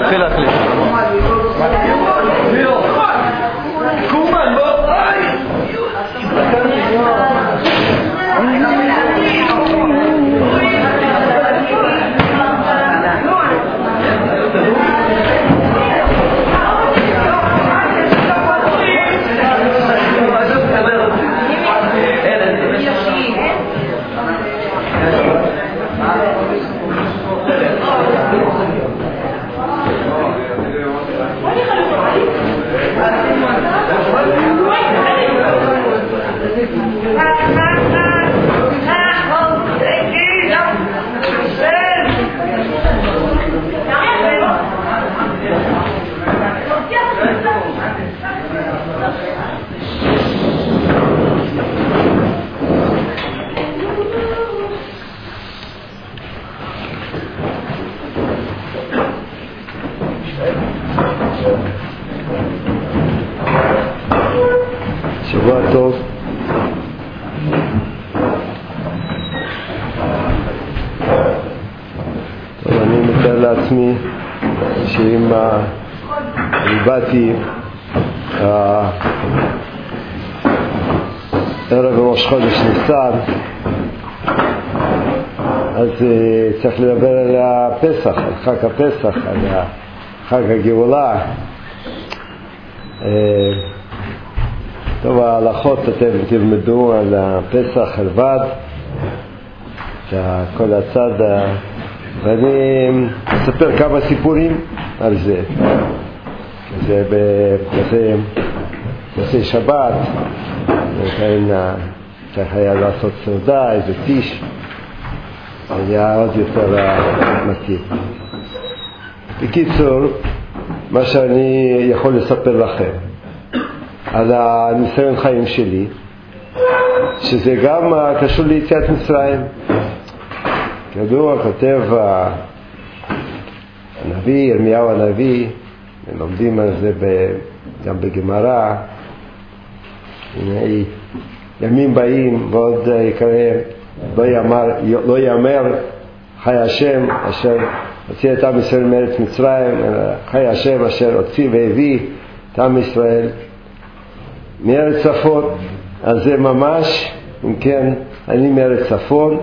תתחיל להחליט. שבוע טוב. טוב, אני מתאר לעצמי שאם באתי ערב ראש חודש ניסן, אז צריך לדבר על הפסח, על חג הפסח, על חג הגאולה. טוב, ההלכות אתם תלמדו על הפסח לבד, כל הצד, ואני אספר כמה סיפורים על זה. זה בנושא שבת, וכן צריך היה לעשות סעודה, איזה טיש, היה עוד יותר מתאים. בקיצור, מה שאני יכול לספר לכם על הניסיון חיים שלי, שזה גם קשור ליציאת מצרים. כידוע, כותב הנביא, ירמיהו הנביא, לומדים על זה גם בגמרא, ימים באים ועוד יקרא, לא יאמר חי השם אשר הוציא את עם ישראל מארץ מצרים, חי השם אשר הוציא והביא את עם ישראל מארץ צפון. אז זה ממש, אם כן, אני מארץ צפון,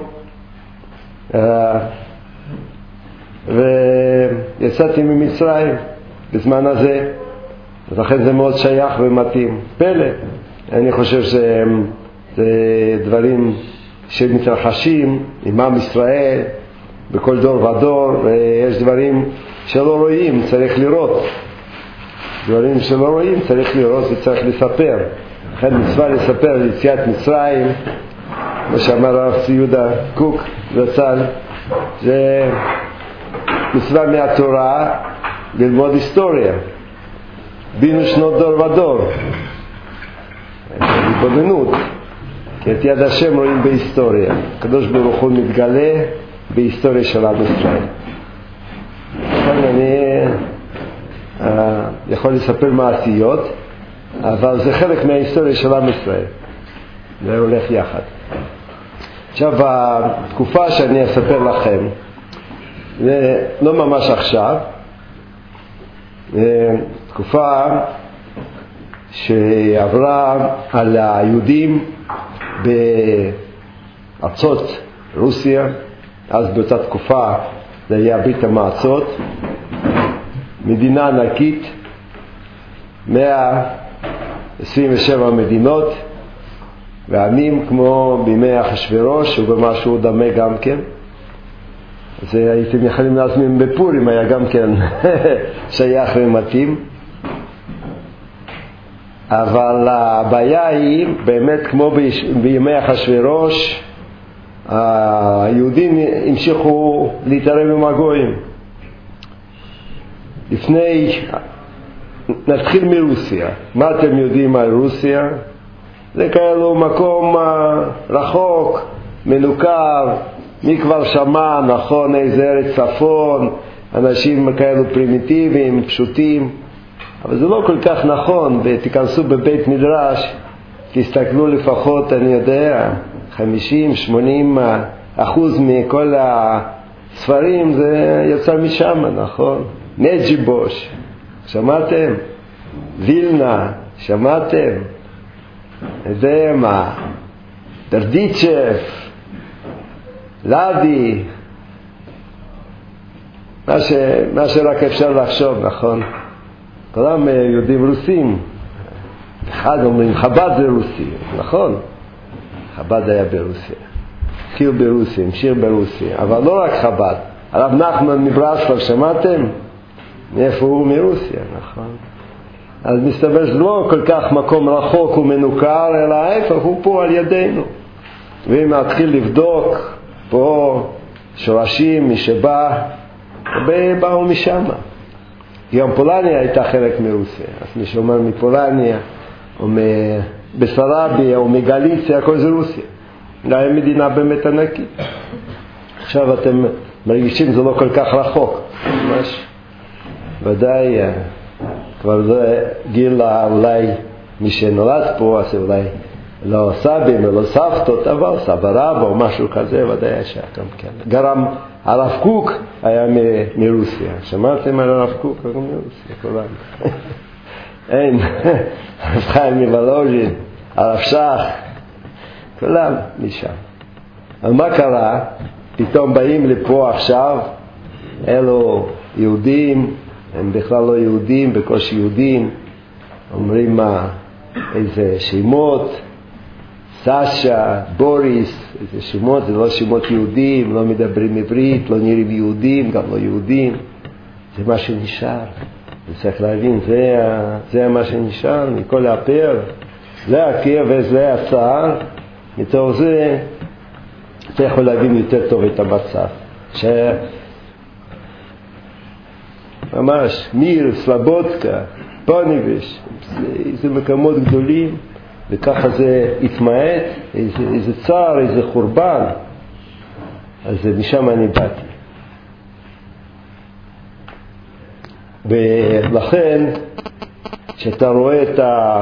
ויצאתי ממצרים בזמן הזה, אז לכן זה מאוד שייך ומתאים. פלא, אני חושב שזה דברים שמתרחשים עם עם ישראל בכל דור ודור, ויש דברים שלא רואים, צריך לראות. דברים שלא רואים צריך לראות וצריך לספר. לכן מצווה לספר על יציאת מצרים, מה שאמר הרב צבי יהודה קוק זצ"ל, זה מצווה מהתורה ללמוד היסטוריה, בינו שנות דור ודור, התבוננות, כי את יד השם רואים בהיסטוריה. הקדוש ברוך הוא מתגלה בהיסטוריה של עם ישראל. לכן אני יכול לספר מעשיות, אבל זה חלק מההיסטוריה של עם ישראל, זה הולך יחד. עכשיו, התקופה שאני אספר לכם, זה לא ממש עכשיו, תקופה שעברה על היהודים בארצות רוסיה. אז באותה תקופה זה היה ברית המועצות, מדינה ענקית, 127 מדינות ועמים, כמו בימי אחשוורוש, ובמשהו דמה גם כן. אז הייתם יכולים להזמין בפורים, היה גם כן שייך ומתאים. אבל הבעיה היא באמת, כמו בימי אחשוורוש, היהודים המשיכו להתערב עם הגויים. נתחיל מרוסיה. מה אתם יודעים על רוסיה? זה כאלו מקום רחוק, מנוכר, מי כבר שמע, נכון, איזה ארץ צפון, אנשים כאלו פרימיטיביים, פשוטים, אבל זה לא כל כך נכון. ותיכנסו בבית מדרש, תסתכלו לפחות, אני יודע, 50-80% מכל ספרים זה יצא משם, נכון? נג'יבוש, שמעתם? וילנה, שמעתם? דמה, דרדיצ'ב, לדי, מה שרק אפשר לחשוב, נכון? כולם יודעים רוסים. אחד אומרים חב"ד זה רוסי, נכון? חב"ד היה ברוסיה. התחיל ברוסיה, המשיך ברוסיה, אבל לא רק חב"ד. הרב נחמן מברסלב, שמעתם? מאיפה הוא? מרוסיה, נכון? אז מסתבר שזה לא כל כך מקום רחוק ומנוכר, אלא ההפך, הוא פה על ידינו. ואם נתחיל לבדוק פה שורשים, מי שבא, הרבה באו משם. גם פולניה הייתה חלק מרוסיה, אז מי שאומר מפולניה, או מבסרביה, או מגליציה, הכל זה רוסיה. זה מדינה באמת ענקית. עכשיו אתם מרגישים זה לא כל כך רחוק, ממש. ודאי, כבר זה גיל אולי מי שנולד פה, אז אולי לא סבים ולא סבתות, אבל סבא רבא או משהו כזה, ודאי יש גם כן. גרם הרב קוק היה מרוסיה. שמעתם על הרב קוק? הוא מרוסיה, כולם. אין, הרב חיים מוולוז'ין, הרב שך, כולם משם. אבל מה קרה? פתאום באים לפה עכשיו, אלו יהודים, הם בכלל לא יהודים, בקושי יהודים, אומרים מה, איזה שמות, סשה, בוריס, איזה שמות, זה לא שמות יהודים, לא מדברים עברית, לא נראים יהודים, גם לא יהודים, זה מה שנשאר. צריך להבין, זה מה שנשאר, מכל הפר, זה הכאב וזה הצער, מתוך זה אתה יכול להבין יותר טוב את המצב. ממש, מיר, סלבודקה, פוניבש, זה מקומות גדולים, וככה זה התמעט, איזה צער, איזה חורבן. אז משם אני באתי. ולכן, כשאתה רואה את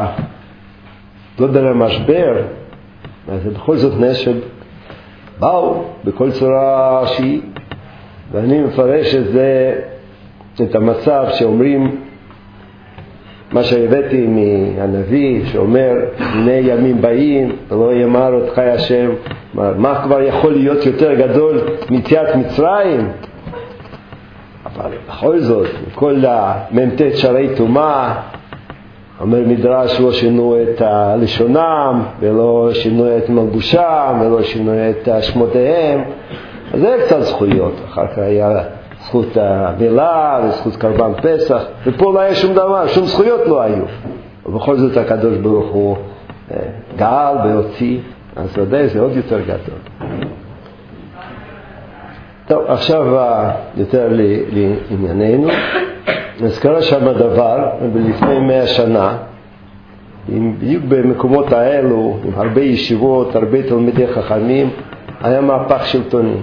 גודל המשבר, אז זה בכל זאת נשב, באו בכל צורה שהיא, ואני מפרש את המצב שאומרים, מה שהבאתי מהנביא שאומר, הנה ימים באים, ולא יאמר אותך השם, מה כבר יכול להיות יותר גדול מיציאת מצרים? אבל בכל זאת, כל המ"ט שערי טומאה, אומר מדרש, לא שינו את לשונם, ולא שינו את מלבושם, ולא שינו את שמותיהם, אז זה קצת זכויות. אחר כך היה זכות המילה, וזכות קרבן פסח, ופה לא היה שום דבר, שום זכויות לא היו. ובכל זאת הקדוש ברוך הוא גאל והוציא, אז ודאי זה עוד יותר גדול. טוב, עכשיו יותר לענייננו. אז קרה שם דבר, לפני 100 שנה, בדיוק במקומות האלו, עם הרבה ישיבות, הרבה תלמידי חכמים, היה מהפך שלטוני.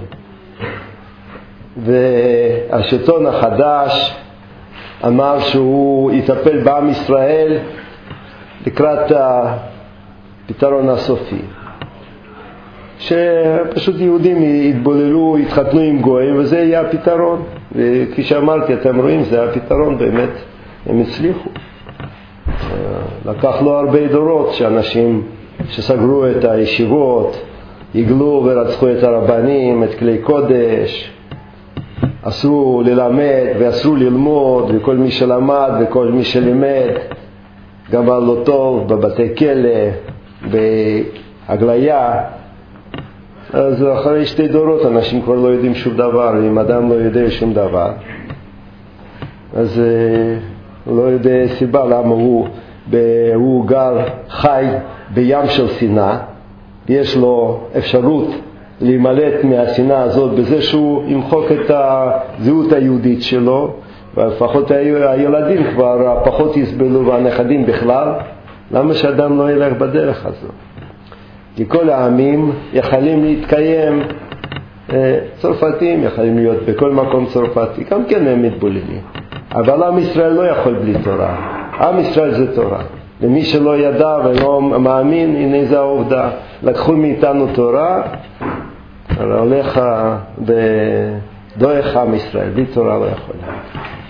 והשלטון החדש אמר שהוא יטפל בעם ישראל לקראת הפתרון הסופי. שפשוט יהודים יתבוללו, יתחתנו עם גויים, וזה יהיה הפתרון. וכפי שאמרתי, אתם רואים, זה הפתרון באמת, הם הצליחו. לקח לו הרבה דורות שאנשים שסגרו את הישיבות, יגלו ורצחו את הרבנים, את כלי קודש, אסרו ללמד ואסרו ללמוד, וכל מי שלמד וכל מי שלימד גמר לא טוב בבתי כלא, בהגליה. אז אחרי 2 דורות אנשים כבר לא יודעים שום דבר, אם אדם לא יודע שום דבר, אז הוא לא יודע סיבה למה הוא גר חי בים של שנאה, יש לו אפשרות להימלט מהשנאה הזאת בזה שהוא ימחוק את הזהות היהודית שלו, ולפחות הילדים כבר פחות יסבלו, והנכדים בכלל. למה שאדם לא ילך בדרך הזאת? כי כל העמים יכולים להתקיים, צרפתים יכולים להיות בכל מקום צרפתי, גם כן הם מתבוללים, אבל עם ישראל לא יכול בלי תורה. עם ישראל זה תורה, למי שלא ידע ולא מאמין, הנה זה העובדה, לקחו מאיתנו תורה, הולך דורך עם ישראל, בלי תורה לא יכול להיות.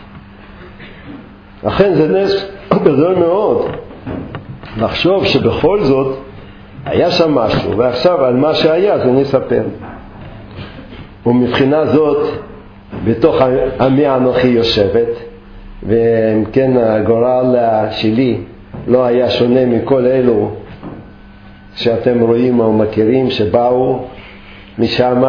לכן זה נס גדול מאוד לחשוב שבכל זאת היה שם משהו, ועכשיו על מה שהיה זה נספר. ומבחינה זאת בתוך עמי אנוכי יושבת, ואם כן הגורל שלי לא היה שונה מכל אלו שאתם רואים או מכירים שבאו משם,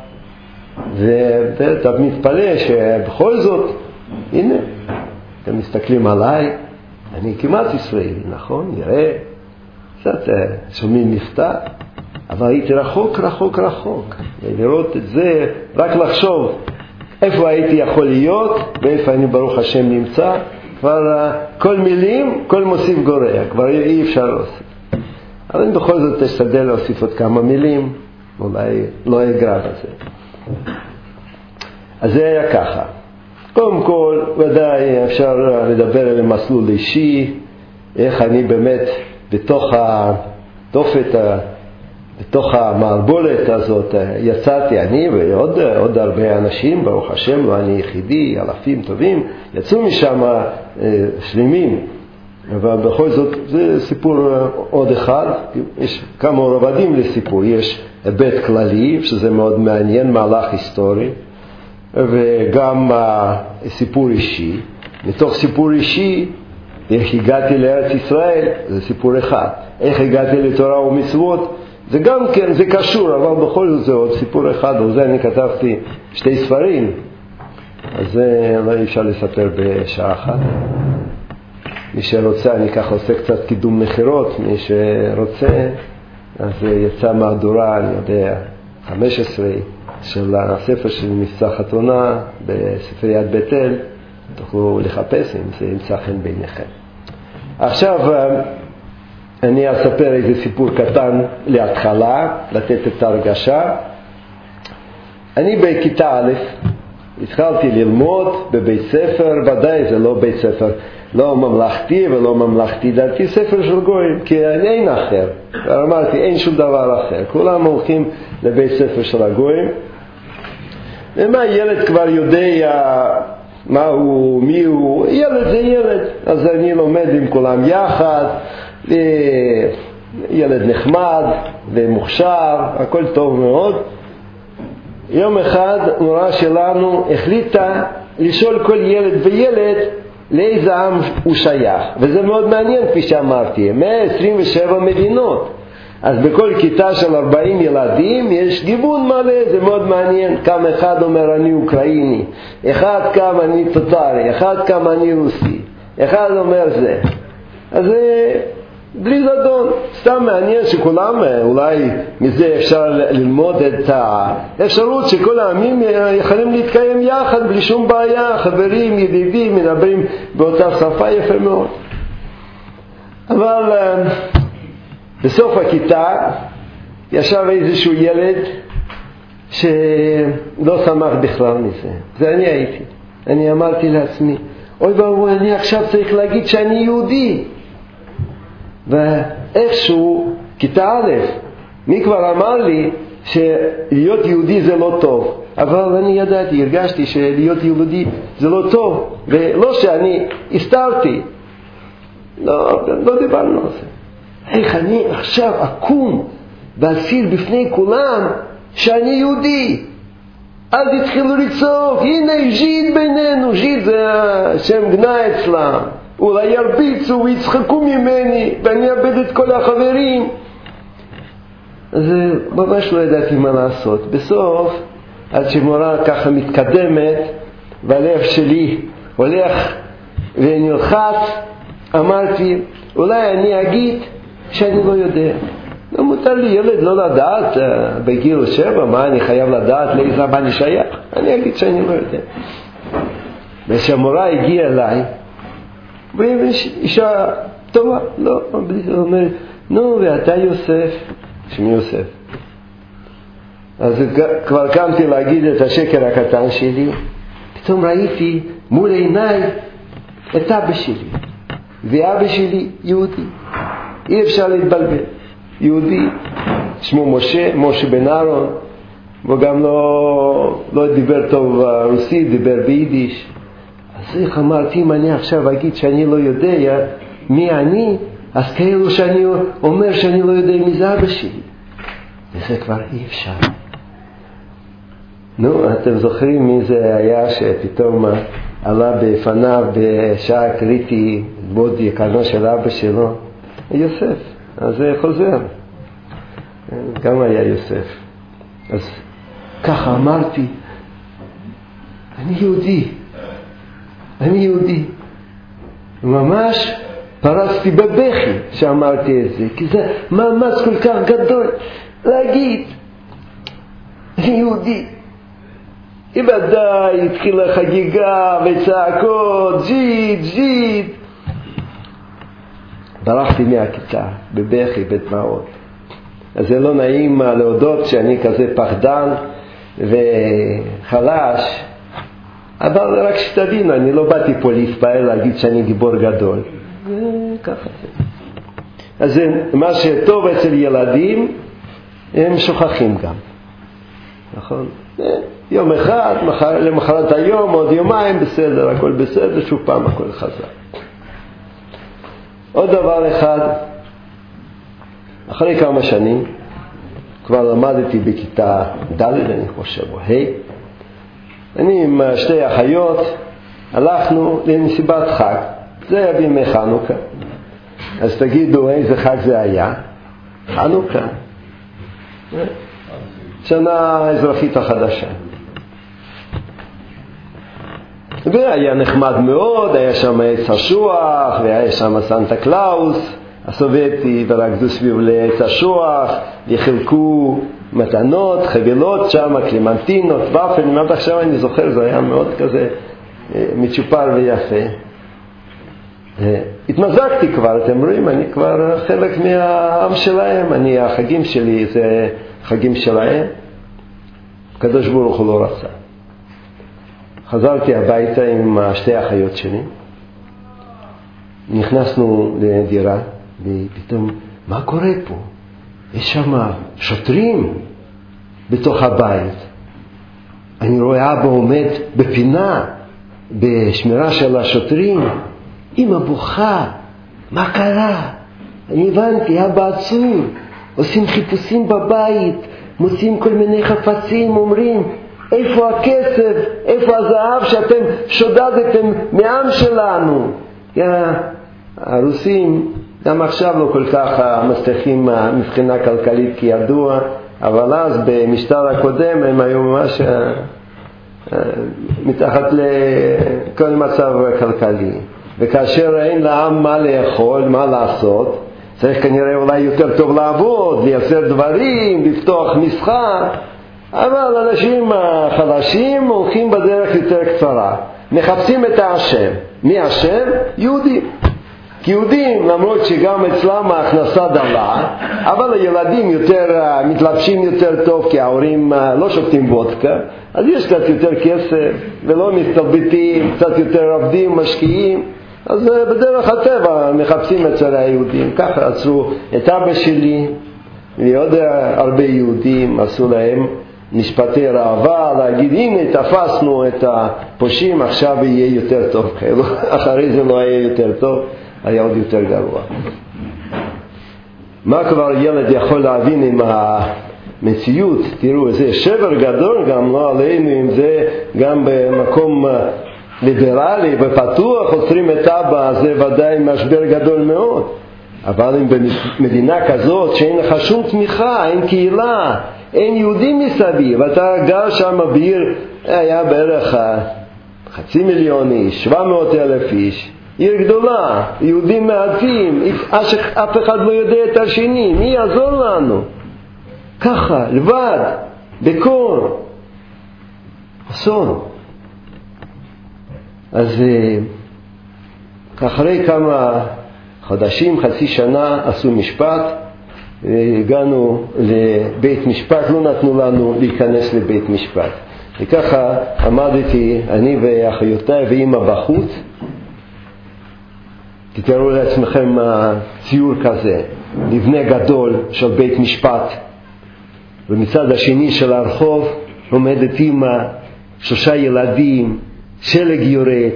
ואתה מתפלא שבכל זאת, הנה, אתם מסתכלים עליי, אני כמעט ישראלי, נכון? נראה, קצת שומעים מבטא, אבל הייתי רחוק, רחוק, רחוק. ולראות את זה, רק לחשוב איפה הייתי יכול להיות, ואיפה אני ברוך השם נמצא, כבר כל מילים, כל מוסיף גורע, כבר אי אפשר להוסיף. אבל בכל זאת תשתדל להוסיף עוד כמה מילים, אולי לא אגרע בזה. אז זה היה ככה. קודם כל, ודאי אפשר לדבר על מסלול אישי, איך אני באמת בתוך המערבולת הזאת יצאתי אני ועוד הרבה אנשים, ברוך השם, לא אני יחידי, אלפים טובים, יצאו משם שלמים. אבל בכל זאת זה סיפור עוד אחד, יש כמה רבדים לסיפור, יש היבט כללי שזה מאוד מעניין, מהלך היסטורי, וגם סיפור אישי. מתוך סיפור אישי, איך הגעתי לארץ ישראל, זה סיפור אחד. איך הגעתי לתורה ומצוות, זה גם כן, זה קשור, אבל בכל זאת זה עוד סיפור אחד, על זה אני כתבתי 2 ספרים, אז זה לא אפשר לספר בשעה אחת. מי שרוצה, אני ככה עושה קצת קידום מחירות, מי שרוצה, אז יצא מהדורה, אני יודע, 15 של הספר של מבצע חתונה בספריית בית אל, תוכלו לחפש אם זה ימצא חן בעיניכם. עכשיו אני אספר איזה סיפור קטן להתחלה, לתת את ההרגשה. אני בכיתה א' התחלתי ללמוד בבית ספר, ודאי זה לא בית ספר לא ממלכתי ולא ממלכתי דתי, ספר של גויים, כי אין אחר. אמרתי, אין שום דבר אחר. כולם הולכים לבית ספר של הגויים. ומה ילד כבר יודע מה הוא, מי הוא, ילד זה ילד. אז אני לומד עם כולם יחד, ילד נחמד ומוכשר, הכל טוב מאוד. יום אחד מורה שלנו החליטה לשאול כל ילד וילד לאיזה עם הוא שייך, וזה מאוד מעניין, כפי שאמרתי, 127 מדינות, אז בכל כיתה של 40 ילדים יש גיוון מלא, זה מאוד מעניין. כמה אחד אומר אני אוקראיני, אחד כמה אני טוטרי, אחד כמה אני רוסי, אחד אומר זה. אז בלי זדון, סתם מעניין שכולם, אולי מזה אפשר ללמוד את האפשרות שכל העמים יכולים להתקיים יחד בלי שום בעיה, חברים, ידידים, מדברים באותה שפה, יפה מאוד. אבל בסוף הכיתה ישב איזשהו ילד שלא שמח בכלל מזה. זה אני הייתי. אני אמרתי לעצמי, אוי ואבוי, אני עכשיו צריך להגיד שאני יהודי. ואיכשהו, כיתה א', מי כבר אמר לי שלהיות יהודי זה לא טוב. אבל אני ידעתי, הרגשתי שלהיות יהודי זה לא טוב. ולא שאני הסתרתי. לא דיברנו על זה. איך אני עכשיו אקום ואסיר בפני כולם שאני יהודי? אז התחילו לצעוק, הנה ז'יד בינינו, ז'יד זה השם גנאי אצלם. אולי ירביצו ויצחקו ממני ואני אאבד את כל החברים. אז ממש לא ידעתי מה לעשות. בסוף, עד שמורה ככה מתקדמת והלב שלי הולך ונלחץ, אמרתי, אולי אני אגיד שאני לא יודע. לא מותר לי ילד לא לדעת בגיל 7, מה אני חייב לדעת לאיזה מה אני שייך? אני אגיד שאני לא יודע. וכשהמורה הגיעה אליי, ואישה טובה, לא, אומרת, נו, ואתה יוסף? שמי יוסף? אז כבר קמתי להגיד את השקר הקטן שלי, פתאום ראיתי מול עיניי את אבא שלי, ואבא שלי יהודי. אי אפשר להתבלבל. יהודי, שמו משה בן אהרון, והוא גם לא דיבר טוב רוסית, דיבר ביידיש. אז איך אמרתי, אם אני עכשיו אגיד שאני לא יודע מי אני, אז כאילו שאני אומר שאני לא יודע מי זה אבא שלי. וזה כבר אי אפשר. נו, אתם זוכרים מי זה היה שפתאום עלה בפניו בשעה קריטי דמות יקרנו של אבא שלו? יוסף. אז זה חוזר. גם היה יוסף. אז ככה אמרתי, אני יהודי. ממש פרצתי בבכי שאמרתי את זה, כי זה מאמץ כל כך גדול להגיד, אני יהודי. ובוודאי התחילה חגיגה וצעקות, ג'יד. ברחתי מהכיתה, בבכי, בדמעות. אז זה לא נעים להודות שאני כזה פחדן וחלש, אבל רק שתבינו, אני לא באתי פה להתפעל להגיד שאני גיבור גדול. וככה זה. אז מה שטוב אצל ילדים, הם שוכחים גם. נכון? יום אחד, למחרת היום, עוד יומיים, בסדר, הכל בסדר, שוב פעם הכל חזר. עוד דבר אחד, אחרי כמה שנים, כבר למדתי בכיתה ד' אני חושב, אני עם שתי אחיות הלכנו למסיבת חג. זה היה בימי חנוכה. אז תגידו איזה חג זה היה? חנוכה. שנה האזרחית החדשה. והיה נחמד מאוד, היה שם עץ אשוח, והיה שם סנטה קלאוס הסובייטי, ורקדו סביב לעץ אשוח, וחילקו מתנות, חבילות שם, קלימנטינות, ופלים, עד עכשיו אני זוכר, זה היה מאוד כזה מצ'ופר ויפה. התמזגתי כבר, אתם רואים, אני כבר חלק מהעם שלהם, החגים שלי זה חגים שלהם. הקדוש ברוך הוא לא רצה. חזרתי הביתה עם שתי האחיות שלי, נכנסנו לדירה, ופתאום, מה קורה פה? יש שם שוטרים בתוך הבית. אני רואה אבא עומד בפינה, בשמירה של השוטרים. אמא בוכה, מה קרה? אני הבנתי, אבא עצור. עושים חיפושים בבית, מוצאים כל מיני חפצים, אומרים, איפה הכסף? איפה הזהב שאתם שודדתם מעם שלנו? הרוסים גם עכשיו לא כל כך מצליחים מבחינה כלכלית כידוע, אבל אז במשטר הקודם הם היו ממש מתחת לכל מצב כלכלי. וכאשר אין לעם מה לאכול, מה לעשות, צריך כנראה אולי יותר טוב לעבוד, לייצר דברים, לפתוח מסחר, אבל אנשים חלשים הולכים בדרך יותר קצרה. מחפשים את האשם. מי האשם? יהודים. כי יהודים, למרות שגם אצלם ההכנסה דלה, אבל הילדים מתלבשים יותר טוב, כי ההורים לא שותים וודקה, אז יש קצת יותר כסף, ולא מסתלבטים, קצת יותר עובדים, משקיעים, אז בדרך הטבע מחפשים אצל היהודים. ככה עשו את אבא שלי, ועוד הרבה יהודים עשו להם משפטי ראווה, להגיד, הנה תפסנו את הפושעים, עכשיו יהיה יותר טוב. אחרי זה לא היה יותר טוב, היה עוד יותר גרוע. מה כבר ילד יכול להבין עם המציאות? תראו, זה שבר גדול גם לא עלינו, אם זה גם במקום ליברלי ופתוח עוצרים את אבא, זה ודאי משבר גדול מאוד. אבל אם במדינה כזאת שאין לך שום תמיכה, אין קהילה, אין יהודים מסביב, ואתה גר שם בעיר, היה בערך 500,000 איש, 700,000 איש, עיר גדולה, יהודים מעטים, אף אחד לא יודע את השני, מי יעזור לנו? ככה, לבד, בקור, אסון. אז אחרי כמה חודשים, חצי שנה, עשו משפט, הגענו לבית משפט, לא נתנו לנו להיכנס לבית משפט. וככה עמדתי, אני ואחיותיי ואמא בחוץ. תתארו לעצמכם ציור כזה, מבנה גדול של בית משפט, ומצד השני של הרחוב עומדת אמא, 3 ילדים, שלג יורד,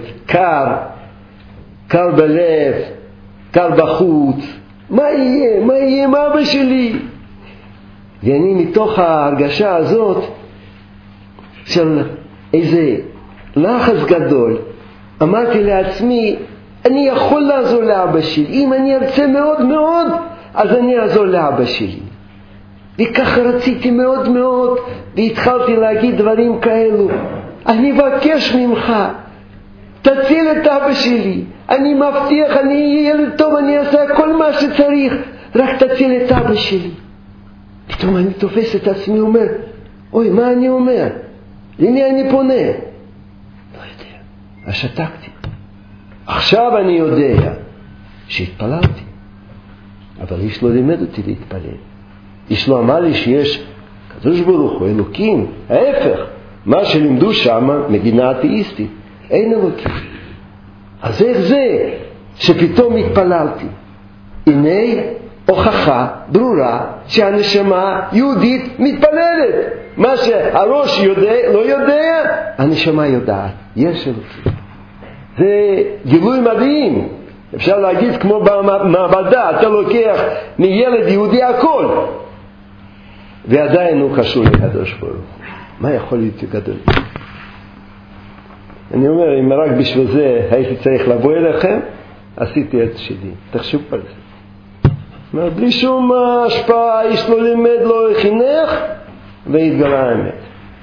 קר בלב, קר בחוץ. מה יהיה עם אבא שלי? ואני מתוך ההרגשה הזאת של איזה לחץ גדול אמרתי לעצמי, אני יכול לעזור לאבא שלי. אם אני ארצה מאוד מאוד, אז אני אעזור לאבא שלי. וככה רציתי מאוד מאוד, והתחלתי להגיד דברים כאלו. אני מבקש ממך, תציל את אבא שלי. אני מבטיח, אני אהיה ילד טוב, אני אעשה כל מה שצריך, רק תציל את אבא שלי. פתאום אני תופס את עצמי ואומר, אוי, מה אני אומר? למי אני פונה? לא יודע. אז שתקתי. עכשיו אני יודע שהתפללתי. אבל איש לא לימד אותי להתפלל. איש לא אמר לי שיש קדוש ברוך הוא, אלוקים. ההפך, מה שלימדו שם, מדינה אתאיסטית. אין אלוקים. אז איך זה שפתאום התפללתי? הנה הוכחה ברורה שהנשמה יהודית מתפללת. מה שהראש לא יודע, הנשמה יודעת. יש אלוקים. זה גילוי מדהים. אפשר להגיד כמו במעבדה, אתה לוקח מילד יהודי הכל, ועדיין הוא קשור לקדוש ברוך הוא. מה יכול להיות גדול? אני אומר, אם רק בשביל זה הייתי צריך לבוא אליכם, עשיתי את שלי. תחשוב על זה. בלי שום השפעה, איש לא לימד, לא חינך, והתגלה האמת.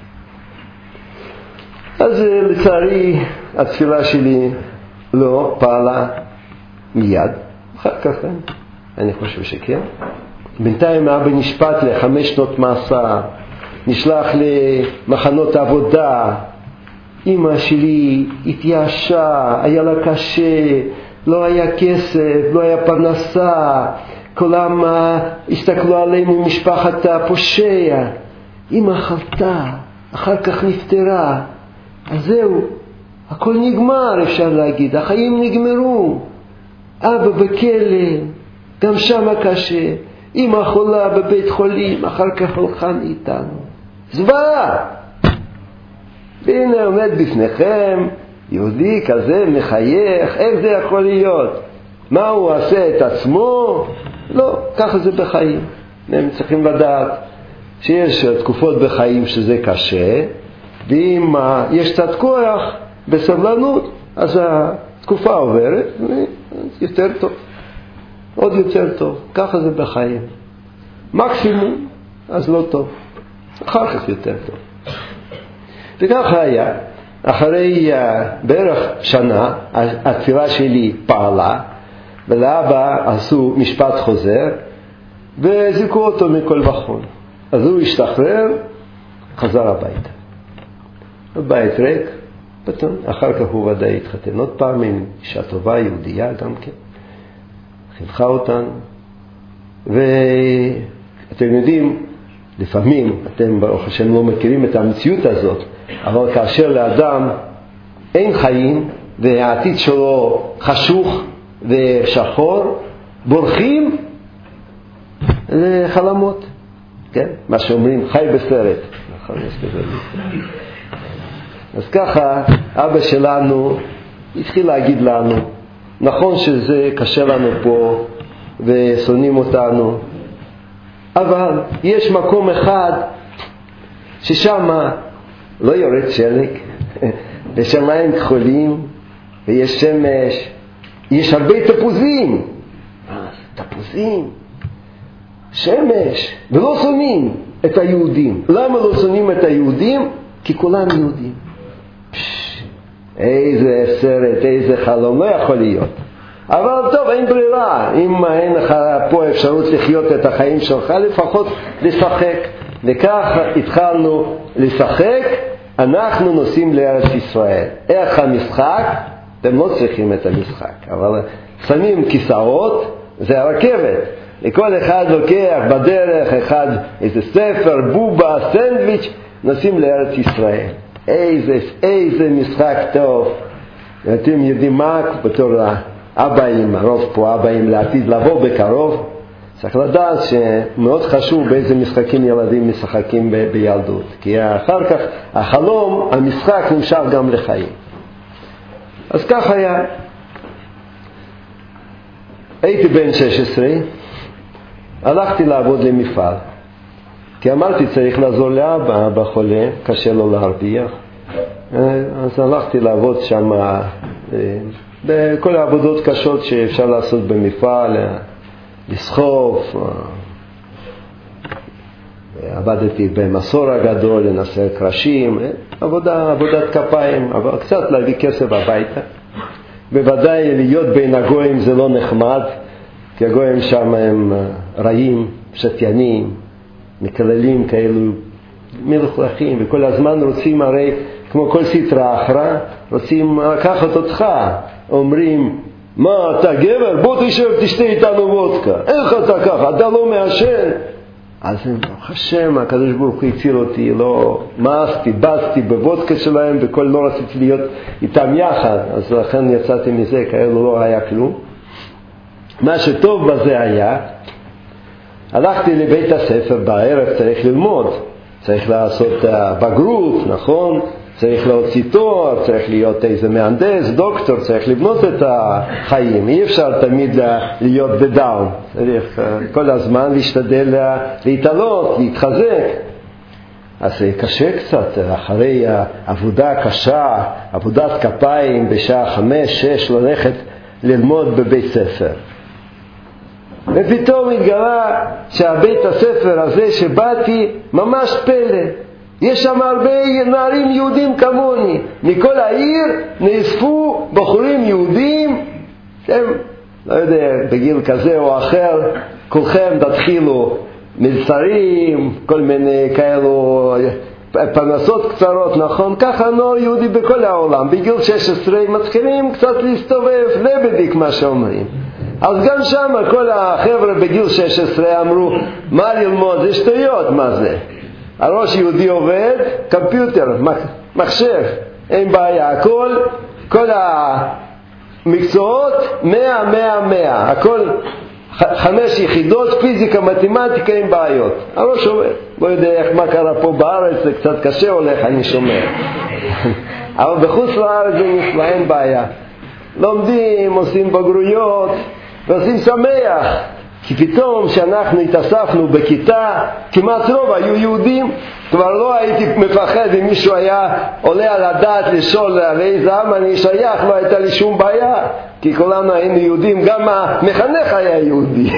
אז לצערי, התפילה שלי לא פעלה מיד. אחר כך, אני חושב שכן. בינתיים אבא נשפט ל5 שנות מאסר, נשלח למחנות עבודה. אמא שלי התייאשה, היה לה קשה, לא היה כסף, לא היה פרנסה, כולם הסתכלו עלינו משפחת הפושע. אמא חלתה, אחר כך נפטרה. אז זהו, הכל נגמר, אפשר להגיד, החיים נגמרו. אבא בכלא, גם שם קשה. אמא חולה בבית חולים, אחר כך הולכה מאיתנו. זוועה. והנה עומד בפניכם יהודי כזה מחייך, איך זה יכול להיות? מה הוא עושה את עצמו? לא, ככה זה בחיים. הם צריכים לדעת שיש תקופות בחיים שזה קשה, ואם יש קצת כוח בסבלנות, אז התקופה עוברת יותר טוב, עוד יותר טוב. ככה זה בחיים. מקסימום אז לא טוב, אחר כך יותר טוב. וככה היה. אחרי בערך שנה התפילה שלי פעלה, ולאבא עשו משפט חוזר וזיקו אותו מכל וכל. אז הוא השתחרר, חזר הביתה. הבית ריק, פתאום אחר כך הוא ודאי התחתן עוד פעם עם אישה טובה, יהודייה גם כן, חינכה אותן. ואתם יודעים, לפעמים אתם ברוך השם לא מכירים את המציאות הזאת, אבל כאשר לאדם אין חיים והעתיד שלו חשוך ושחור, בורחים לחלומות, כן? מה שאומרים חי בסרט. אז ככה אבא שלנו התחיל להגיד לנו, נכון שזה קשה לנו פה ושונאים אותנו, אבל יש מקום אחד ששם לא יורד שלג, ושמיים כחולים, ויש שמש, יש הרבה תפוזים. תפוזים, שמש, ולא שונאים את היהודים. למה לא שונאים את היהודים? כי כולם יהודים. איזה סרט, איזה חלום, לא יכול להיות. אבל טוב, אין ברירה. אם אין לך פה אפשרות לחיות את החיים שלך, לפחות לשחק. וכך התחלנו לשחק. אנחנו נוסעים לארץ ישראל. איך המשחק? אתם לא צריכים את המשחק, אבל שמים כיסאות, זה הרכבת. לכל אחד לוקח בדרך אחד איזה ספר, בובה, סנדוויץ', נוסעים לארץ ישראל. איזה משחק טוב. אתם יודעים מה? בתור אבאים, הרוב פה אבאים לעתיד לבוא בקרוב, צריך לדעת שמאוד חשוב באיזה משחקים ילדים משחקים בילדות, כי אחר כך החלום, המשחק נמשך גם לחיים. אז כך היה. הייתי בן 16, הלכתי לעבוד למפעל, כי אמרתי צריך לעזור לאבא, אבא חולה, קשה לו להרוויח. אז הלכתי לעבוד שם בכל העבודות קשות שאפשר לעשות במפעל, לסחוף. עבדתי במסור הגדול, לנסר קרשים, עבודת כפיים, אבל קצת להביא כסף הביתה. בוודאי להיות בין הגויים זה לא נחמד, כי הגויים שם הם רעים, שתיינים, מקללים כאלו מלוכלכים, וכל הזמן רוצים, הרי כמו כל סטרה אחרה, רוצים לקחת אותך. אומרים, מה אתה גבר? בוא תשב תשתה איתנו וודקה. איך אתה ככה? אתה לא מעשן? אז השם, הקדוש ברוך הוא הציל אותי, לא מאסתי, בזתי בוודקה שלהם, וכל לא רציתי להיות איתם יחד, אז לכן יצאתי מזה, כאלו לא היה כלום. מה שטוב בזה היה, הלכתי לבית הספר, בערב צריך ללמוד, צריך לעשות בגרות, נכון? צריך להוציא תואר, צריך להיות איזה מהנדס, דוקטור, צריך לבנות את החיים. אי אפשר תמיד להיות בדאון, צריך כל הזמן להשתדל להתעלות, להתחזק. אז זה קשה קצת, אחרי עבודה קשה, עבודת כפיים בשעה 5-6 ללכת ללמוד בבית ספר. ופתאום התגלה שהבית הספר הזה שבאתי ממש פלא. יש שם הרבה נערים יהודים כמוני. מכל העיר נאספו בחורים יהודים, הם, לא יודע, בגיל כזה או אחר, כולכם תתחילו מלצרים, כל מיני כאלו פרנסות קצרות, נכון? ככה נוער יהודי בכל העולם. בגיל 16 מתחילים קצת להסתובב, לבדיק מה שאומרים. אז גם שם כל החבר'ה בגיל 16 אמרו, מה ללמוד? זה שטויות, מה זה? הראש יהודי עובד, קומפיוטר, מחשב, אין בעיה, כל המקצועות 100, הכל 5 יחידות, פיזיקה, מתמטיקה, אין בעיות. הראש עובד, לא יודע מה קרה פה בארץ, זה קצת קשה הולך, אני שומע. אבל בחוץ לארץ זה נפלא, אין בעיה. לומדים, עושים בגרויות, ועושים שמח. כי פתאום שאנחנו התאספנו בכיתה, כמעט רוב היו יהודים, כבר לא הייתי מפחד אם מישהו היה עולה על הדעת לשאול לאיזה עם אני שייך, לא הייתה לי שום בעיה, כי כולנו היינו יהודים, גם המחנך היה יהודי.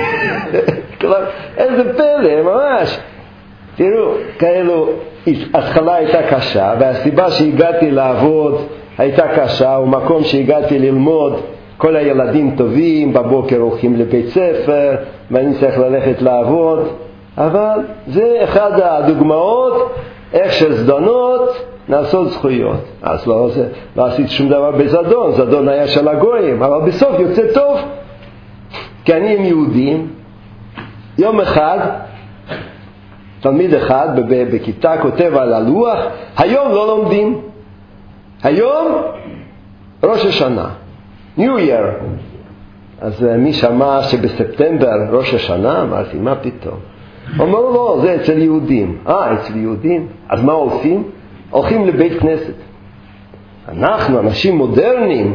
איזה פלא, ממש. תראו, כאלו, התחלה הייתה קשה, והסיבה שהגעתי לעבוד הייתה קשה, ומקום שהגעתי ללמוד, כל הילדים טובים, בבוקר הולכים לבית ספר, ואני צריך ללכת לעבוד, אבל זה אחד הדוגמאות, איך שזדונות נעשות זכויות. אז לא עשיתי שום דבר בזדון, זדון היה של הגויים, אבל בסוף יוצא טוב, כי אני עם יהודים. יום אחד, תלמיד אחד בכיתה כותב על הלוח, היום לא לומדים, היום ראש השנה. New Year. אז מי שמע שבספטמבר ראש השנה? אמרתי, מה פתאום? אומר לו, זה אצל יהודים. אצל יהודים? אז מה עושים? הולכים לבית כנסת. אנחנו אנשים מודרניים,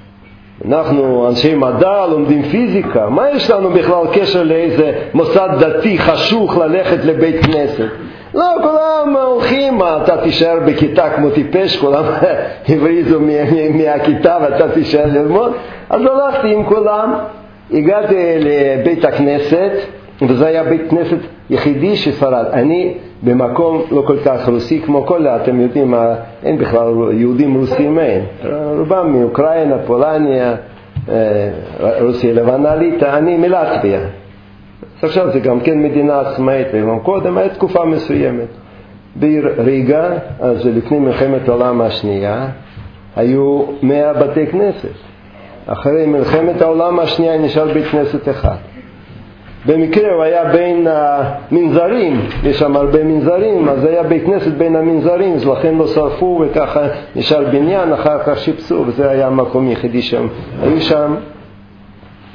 אנחנו אנשי מדע, לומדים פיזיקה, מה יש לנו בכלל קשר לאיזה מוסד דתי חשוך ללכת לבית כנסת? לא, כולם הולכים, אתה תישאר בכיתה כמו טיפש, כולם הבריזו מהכיתה ואתה תישאר ללמוד. אז הלכתי עם כולם, הגעתי לבית הכנסת, וזה היה בית כנסת יחידי ששרד. אני במקום לא כל כך רוסי כמו כל, אתם יודעים, אין בכלל יהודים רוסים, אין. רובם מאוקראינה, פולניה, רוסיה לבנה, ליטא, אני מלטביה. עכשיו זה גם כן מדינה עצמאית, וגם קודם הייתה תקופה מסוימת. בעיר ריגה, אז לפני מלחמת העולם השנייה, היו 100 בתי כנסת. אחרי מלחמת העולם השנייה נשאר בית כנסת אחד. במקרה הוא היה בין המנזרים, יש שם הרבה מנזרים, אז היה בית כנסת בין המנזרים, אז לכן לא שרפו וככה נשאר בניין, אחר כך שיפצו, וזה היה המקום יחידי שם. היו שם.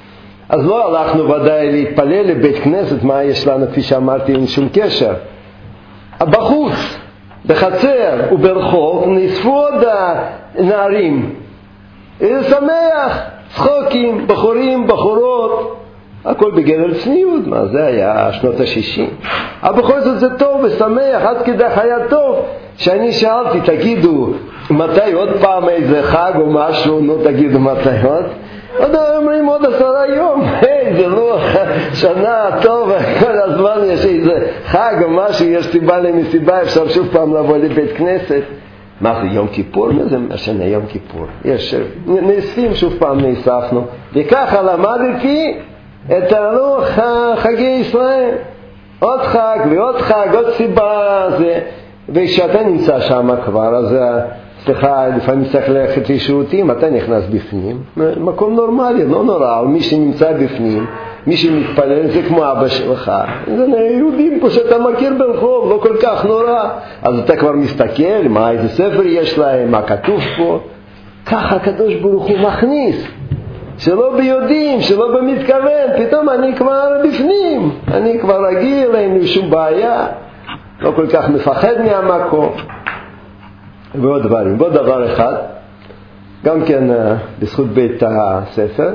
אז לא הלכנו ודאי להתפלל לבית כנסת, מה יש לנו, כפי שאמרתי, אין שום קשר. בחוץ, בחצר וברחוב, נאספו עוד נערים. איזה שמח, צחוקים, בחורים, בחורות, הכל בגדר צניעות. מה זה היה? שנות ה-60. אבל בכל זאת זה טוב ושמח, עד כדי היה טוב, שאני שאלתי, תגידו, מתי עוד פעם איזה חג או משהו? נו, תגידו מתי עוד? עוד אומרים עוד 10 יום, זה לא שנה טוב, כל הזמן יש איזה חג או משהו, יש סיבה למסיבה, אפשר שוב פעם לבוא לבית כנסת. מה זה יום כיפור? מה זה השנה יום כיפור? יש נאספים, שוב פעם נאספנו, וככה למדתי את הלוח חגי ישראל, עוד חג ועוד חג, עוד סיבה, וכשאתה נמצא שם כבר, אז סליחה, לפעמים צריך ללכת לשירותים, אתה נכנס בפנים, מקום נורמלי, לא נורא, אבל מי שנמצא בפנים, מי שמתפלל, זה כמו אבא שלך, זה יהודים פה שאתה מכיר ברחוב, לא כל כך נורא, אז אתה כבר מסתכל, מה, איזה ספר יש להם, מה כתוב פה, ככה הקדוש ברוך הוא מכניס, שלא ביודעים, שלא במתכוון, פתאום אני כבר בפנים, אני כבר רגיל, אין לי שום בעיה, לא כל כך מפחד מהמקום. ועוד דברים, ועוד דבר אחד, גם כן בזכות בית הספר,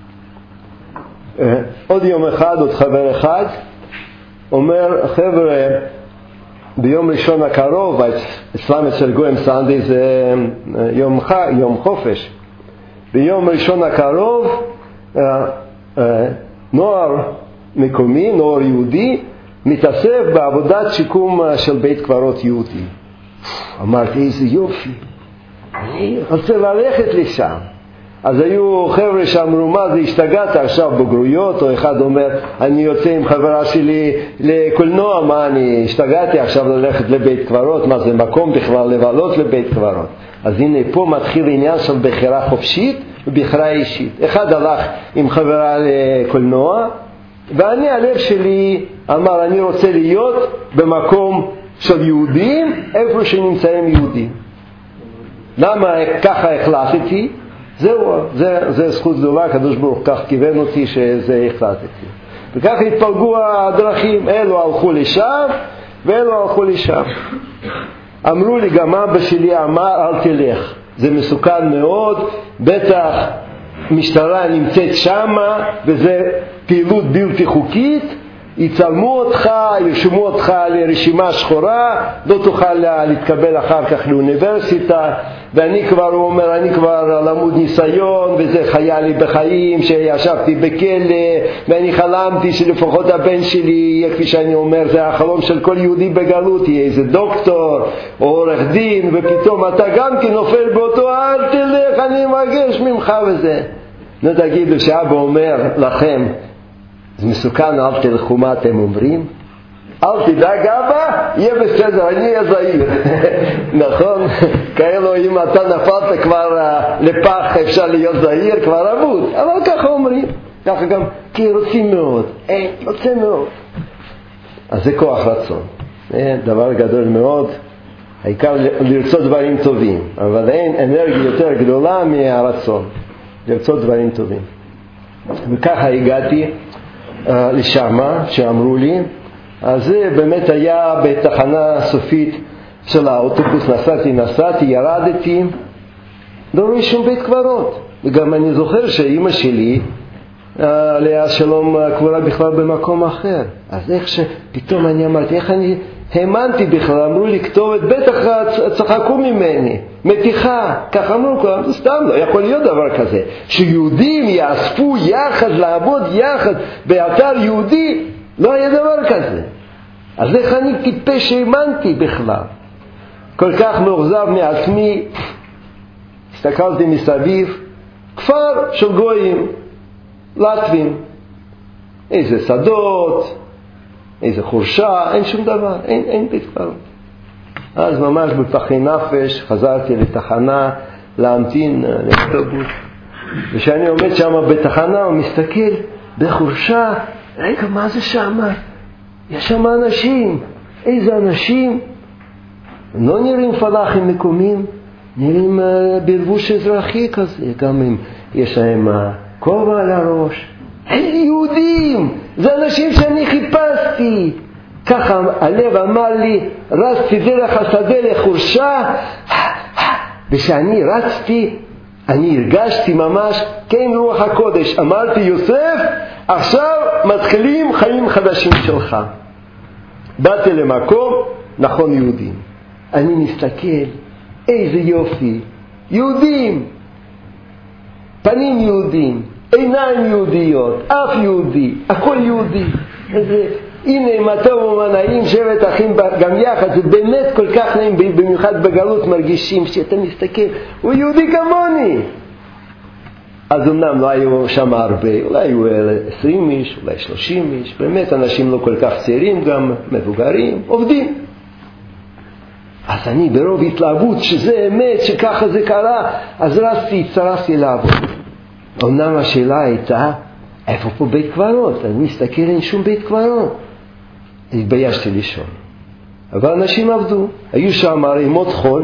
עוד יום אחד, עוד חבר אחד, אומר, חבר'ה, ביום ראשון הקרוב, אצלם אצל גויים סנדי זה יום חופש, ביום ראשון הקרוב, נוער מקומי, נוער יהודי, מתאסף בעבודת שיקום של בית קברות יהודי. אמרתי, איזה יופי, אני רוצה ללכת לשם. אז היו חבר'ה שאמרו, מה זה, השתגעת עכשיו בגרויות? או אחד אומר, אני יוצא עם חברה שלי לקולנוע, מה אני השתגעתי עכשיו ללכת לבית קברות? מה זה מקום בכלל לבלות לבית קברות? אז הנה פה מתחיל עניין של בחירה חופשית ובחירה אישית. אחד הלך עם חברה לקולנוע, ואני, הלב שלי אמר, אני רוצה להיות במקום של יהודים, איפה שנמצאים יהודים. למה ככה החלטתי? זהו, זה זכות גדולה, הקדוש ברוך כך כיוון אותי שזה החלטתי. וככה התפלגו הדרכים, אלו הלכו לשם ואלו הלכו לשם. אמרו לי, גם אבא שלי אמר, אל תלך, זה מסוכן מאוד, בטח משטרה נמצאת שמה וזה פעילות בלתי חוקית, יצלמו אותך, ירשמו אותך לרשימה שחורה, לא תוכל להתקבל אחר כך לאוניברסיטה. ואני כבר, הוא אומר, אני כבר למוד ניסיון, וזה חיה לי בחיים, שישבתי בכלא, ואני חלמתי שלפחות הבן שלי יהיה, כפי שאני אומר, זה החלום של כל יהודי בגלות, יהיה איזה דוקטור או עורך דין, ופתאום אתה גם כן נופל באותו, אל תלך, אני מרגש ממך וזה. לא תגידו שאבא אומר לכם, זה מסוכן, אל תלכו, מה אתם אומרים? אל תדאג אבא, יהיה בסדר, אני אהיה זהיר. נכון? כאלו אם אתה נפלת כבר לפח אפשר להיות זהיר, כבר עבוד. אבל ככה אומרים, ככה גם, כי רוצים מאוד, רוצה מאוד. אז זה כוח רצון, דבר גדול מאוד, העיקר לרצות דברים טובים, אבל אין אנרגיה יותר גדולה מהרצון, לרצות דברים טובים. וככה הגעתי לשמה, שאמרו לי, אז זה באמת היה בתחנה סופית של האוטובוס, נסעתי, ירדתי, לא רואה שום בית קברות. וגם אני זוכר שאמא שלי, עליה שלום, קבורה בכלל במקום אחר. אז איך שפתאום אני אמרתי, איך אני האמנתי בכלל, אמרו לי כתובת, בטח צחקו ממני, מתיחה, כך אמרו כולם, זה סתם, לא יכול להיות דבר כזה, שיהודים יאספו יחד, לעבוד יחד באתר יהודי, לא היה דבר כזה. אז איך אני טיפש שהאמנתי בכלל? כל כך מאוכזב מעצמי, הסתכלתי מסביב, כפר של גויים, לטבים, איזה שדות, איזה חורשה, אין שום דבר, אין בית קברות. אז ממש בפחי נפש חזרתי לתחנה להמתין לאוטובוס, וכשאני עומד שם בתחנה ומסתכל בחורשה, רגע, מה זה שם? יש שם אנשים, איזה אנשים? לא נראים פלאחים מקומיים, נראים בלבוש אזרחי כזה, גם אם יש להם כובע על הראש, יהודים, זה אנשים שאני חיפשתי. ככה הלב אמר לי, רצתי דרך השדה לחורשה, ושאני רצתי, אני הרגשתי ממש, כן רוח הקודש, אמרתי יוסף, עכשיו מתחילים חיים חדשים שלך. באתי למקום, נכון יהודים. אני מסתכל, איזה יופי, יהודים, פנים יהודים, עיניים יהודיות, אף יהודי, הכל יהודי. הנה מה טוב ומה נעים, שבט אחים גם יחד, זה באמת כל כך נעים, במיוחד בגלות מרגישים שאתה מסתכל, הוא יהודי כמוני. אז אמנם לא היו שם הרבה, אולי היו 20 איש, אולי 30 איש, באמת אנשים לא כל כך צעירים, גם מבוגרים, עובדים. אז אני ברוב התלהבות שזה אמת, שככה זה קרה, אז הצטרפתי לעבוד. אמנם השאלה הייתה, איפה פה בית קברות? אני מסתכל, אין שום בית קברות. התביישתי לישון. אבל אנשים עבדו, היו שם רימות חול,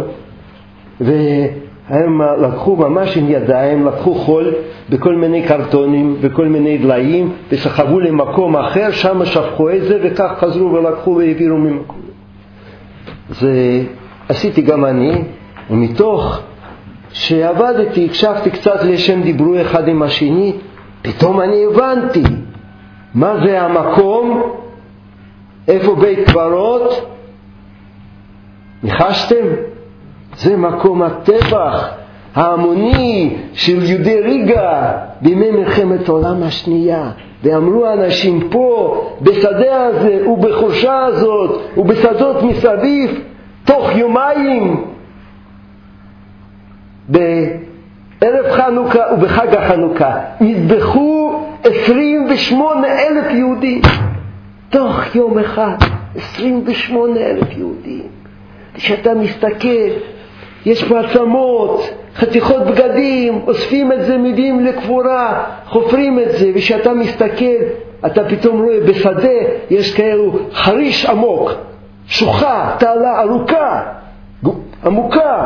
והם לקחו ממש עם ידיים, לקחו חול בכל מיני קרטונים, בכל מיני דליים, וסחבו למקום אחר, שם שפכו את זה, וכך חזרו ולקחו והעבירו ממקום. זה עשיתי גם אני, ומתוך שעבדתי, הקשבתי קצת לשם דיברו אחד עם השני, פתאום אני הבנתי מה זה המקום, איפה בית קברות. ניחשתם? זה מקום הטבח ההמוני של יהודי ריגה בימי מלחמת העולם השנייה. ואמרו אנשים פה בשדה הזה ובחורשה הזאת ובשדות מסביב, תוך יומיים בערב חנוכה ובחג החנוכה נטבחו 28,000 יהודים. תוך יום אחד 28,000 יהודים. כשאתה מסתכל, יש פה עצמות, חתיכות בגדים, אוספים את זה, מביאים לקבורה, חופרים את זה, וכשאתה מסתכל, אתה פתאום רואה בשדה, יש כאלו חריש עמוק, שוחה, תעלה ארוכה, עמוקה.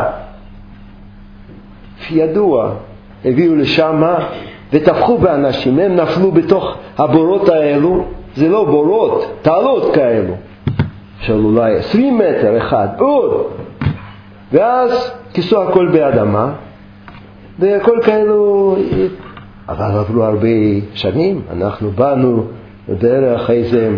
ידוע, הביאו לשם וטבחו באנשים, הם נפלו בתוך הבורות האלו, זה לא בורות, תעלות כאלו, של אולי 20 מטר אחד, עוד. ואז כיסו הכל באדמה, והכל כאלו, אבל עברו הרבה שנים, אנחנו באנו דרך איזה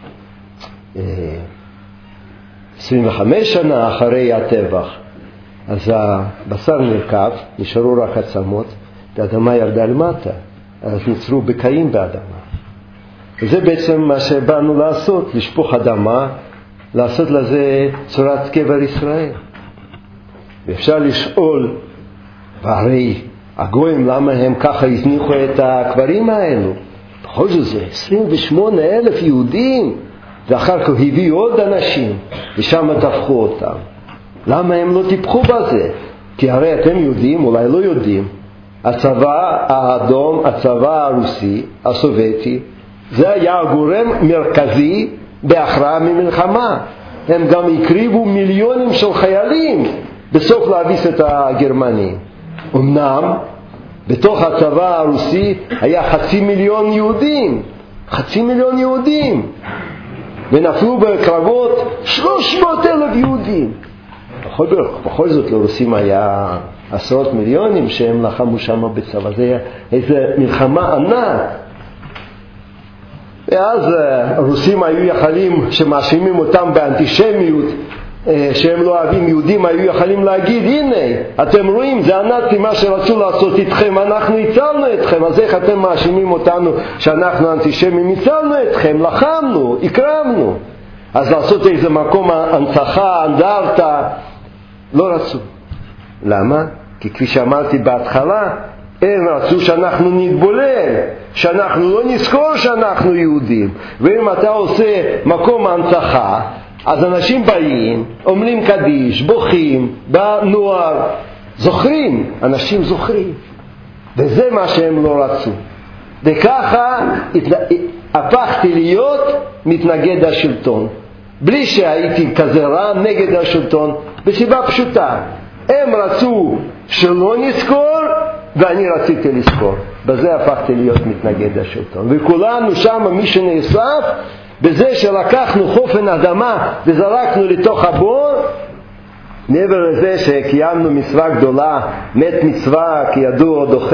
25 שנה אחרי הטבח, אז הבשר נרקב, נשארו רק עצמות, והאדמה ירדה למטה, אז נוצרו בקעים באדמה. וזה בעצם מה שבאנו לעשות, לשפוך אדמה, לעשות לזה צורת קבר ישראל. ואפשר לשאול, והרי הגויים למה הם ככה הזניחו את הקברים האלו? בכל זאת זה 28,000 יהודים, ואחר כך הביאו עוד אנשים, ושם טבחו אותם. למה הם לא טיפחו בזה? כי הרי אתם יודעים, אולי לא יודעים, הצבא האדום, הצבא הרוסי, הסובייטי, זה היה גורם מרכזי בהכרעה ממלחמה. הם גם הקריבו מיליונים של חיילים בסוף להביס את הגרמנים. אמנם בתוך הצבא הרוסי היה 500,000 יהודים, 500,000 יהודים, ונפלו בקרבות 300,000 יהודים. בכל זאת לרוסים היה עשרות מיליונים שהם לחמו שם בצבא. זה היה איזו מלחמה ענק. ואז הרוסים היו יכולים, שמאשימים אותם באנטישמיות, שהם לא אוהבים יהודים, היו יכולים להגיד, הנה, אתם רואים, זה הנאצים מה שרצו לעשות איתכם, אנחנו הצלנו אתכם, אז איך אתם מאשימים אותנו שאנחנו אנטישמים? הצלנו אתכם, לחמנו, הקרבנו. אז לעשות איזה מקום הנצחה, אנדרטה, לא רצו. למה? כי כפי שאמרתי בהתחלה, הם רצו שאנחנו נתבולל, שאנחנו לא נזכור שאנחנו יהודים. ואם אתה עושה מקום הנצחה, אז אנשים באים, אומרים קדיש, בוכים, בנוער, זוכרים, אנשים זוכרים. וזה מה שהם לא רצו. וככה הפכתי להיות מתנגד השלטון. בלי שהייתי כזה רע נגד השלטון, בסיבה פשוטה. הם רצו שלא נזכור ואני רציתי לזכור. בזה הפכתי להיות מתנגד השלטון. וכולנו שם, מי שנאסף, בזה שלקחנו חופן אדמה וזרקנו לתוך הבור, מעבר לזה שקיימנו מצווה גדולה, מת מצווה, כי ידוע דוחה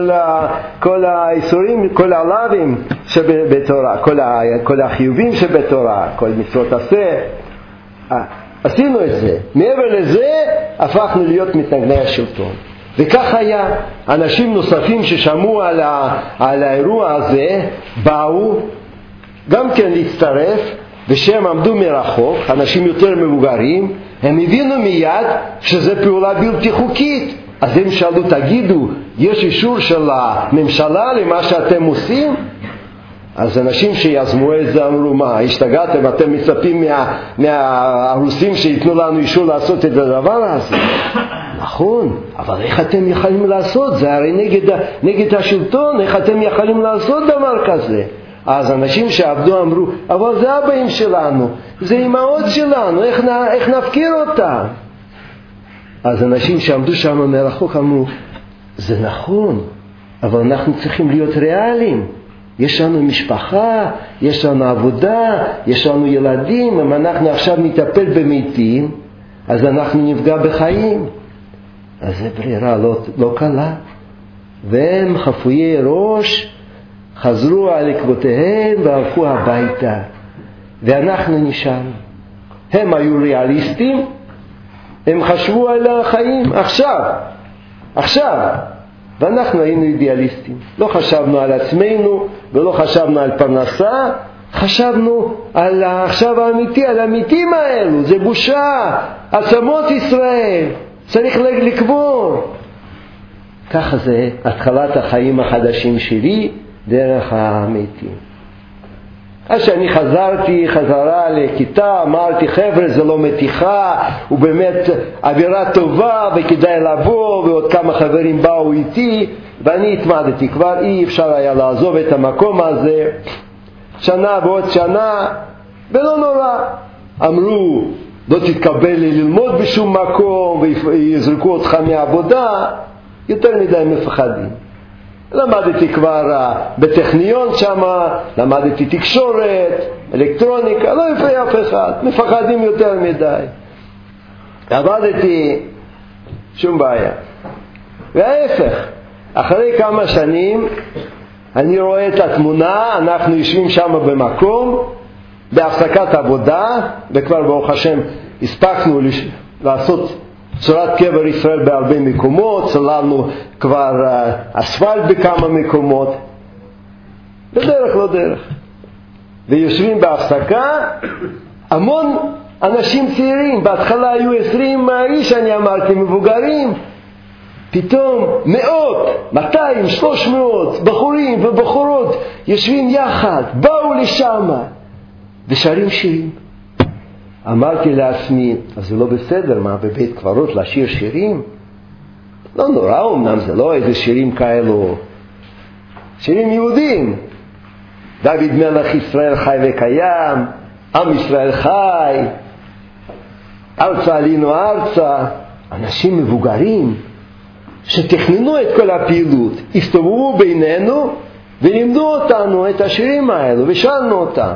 כל האיסורים, כל העלבים שבתורה, כל החיובים שבתורה, כל מצוות עשה, עשינו את זה. מעבר לזה הפכנו להיות מתנגדי השלטון. וכך היה. אנשים נוספים ששמעו על האירוע הזה באו גם כן להצטרף, ושהם עמדו מרחוק, אנשים יותר מבוגרים, הם הבינו מיד שזה פעולה בלתי חוקית. אז הם שאלו, תגידו, יש אישור של הממשלה למה שאתם עושים? אז אנשים שיזמו את זה אמרו, מה, השתגעתם? אתם מצפים מהרוסים שיתנו לנו אישור לעשות את הדבר הזה? נכון, אבל איך אתם יכולים לעשות? זה הרי נגד השלטון, איך אתם יכולים לעשות דבר כזה? אז אנשים שעבדו אמרו, אבל זה אבאים שלנו, זה אמהות שלנו, איך נפקיר אותם? אז אנשים שעמדו שם מרחוק אמרו, זה נכון, אבל אנחנו צריכים להיות ריאליים. יש לנו משפחה, יש לנו עבודה, יש לנו ילדים. אם אנחנו עכשיו נטפל במתים, אז אנחנו נפגע בחיים. אז זה ברירה לא קלה. והם חפויי ראש חזרו על עקבותיהם והלכו הביתה, ואנחנו נשארנו. הם היו ריאליסטים, הם חשבו על החיים עכשיו, ואנחנו היינו אידיאליסטים. לא חשבנו על עצמנו ולא חשבנו על פרנסה, חשבנו על עכשיו האמיתי, על האמיתים האלו. זה בושה, עצמות ישראל צריך לקבור. ככה זה התחלת החיים החדשים שלי, דרך המתים. אז שאני חזרתי חזרה לכיתה, אמרתי, חבר'ה, זה לא מתיחה, הוא באמת אווירה טובה וכדאי לבוא, ועוד כמה חברים באו איתי, ואני התמדתי, כבר אי אפשר היה לעזוב את המקום הזה, שנה ועוד שנה, ולא נורא. אמרו, לא תתקבל ללמוד בשום מקום ויזרקו אותך מהעבודה, יותר מדי מפחדים. למדתי כבר בטכניון שמה, למדתי תקשורת, אלקטרוניקה, לא הפריע אף אחד, מפחדים יותר מדי. עבדתי, שום בעיה. וההפך, אחרי כמה שנים אני רואה את התמונה, אנחנו יושבים שם במקום, בהפסקת עבודה, וכבר ברוך השם הספקנו לעשות צורת קבר ישראל בהרבה מקומות, צללנו כבר אספלט בכמה מקומות, בדרך לא דרך. ויושבים בהפסקה המון אנשים צעירים, בהתחלה היו 20 איש, אני אמרתי, מבוגרים, פתאום 100, 200, 300 בחורים ובחורות יושבים יחד, באו לשם ושרים שירים. אמרתי לעצמי, אז זה לא בסדר, מה, בבית קברות לשיר שירים? לא נורא, אמנם זה לא איזה שירים כאלו, שירים יהודים. דוד מלך ישראל חי וקיים, עם ישראל חי, ארצה עלינו ארצה. אנשים מבוגרים שתכננו את כל הפעילות, הסתובבו בינינו ולימדו אותנו את השירים האלו ושרנו אותם.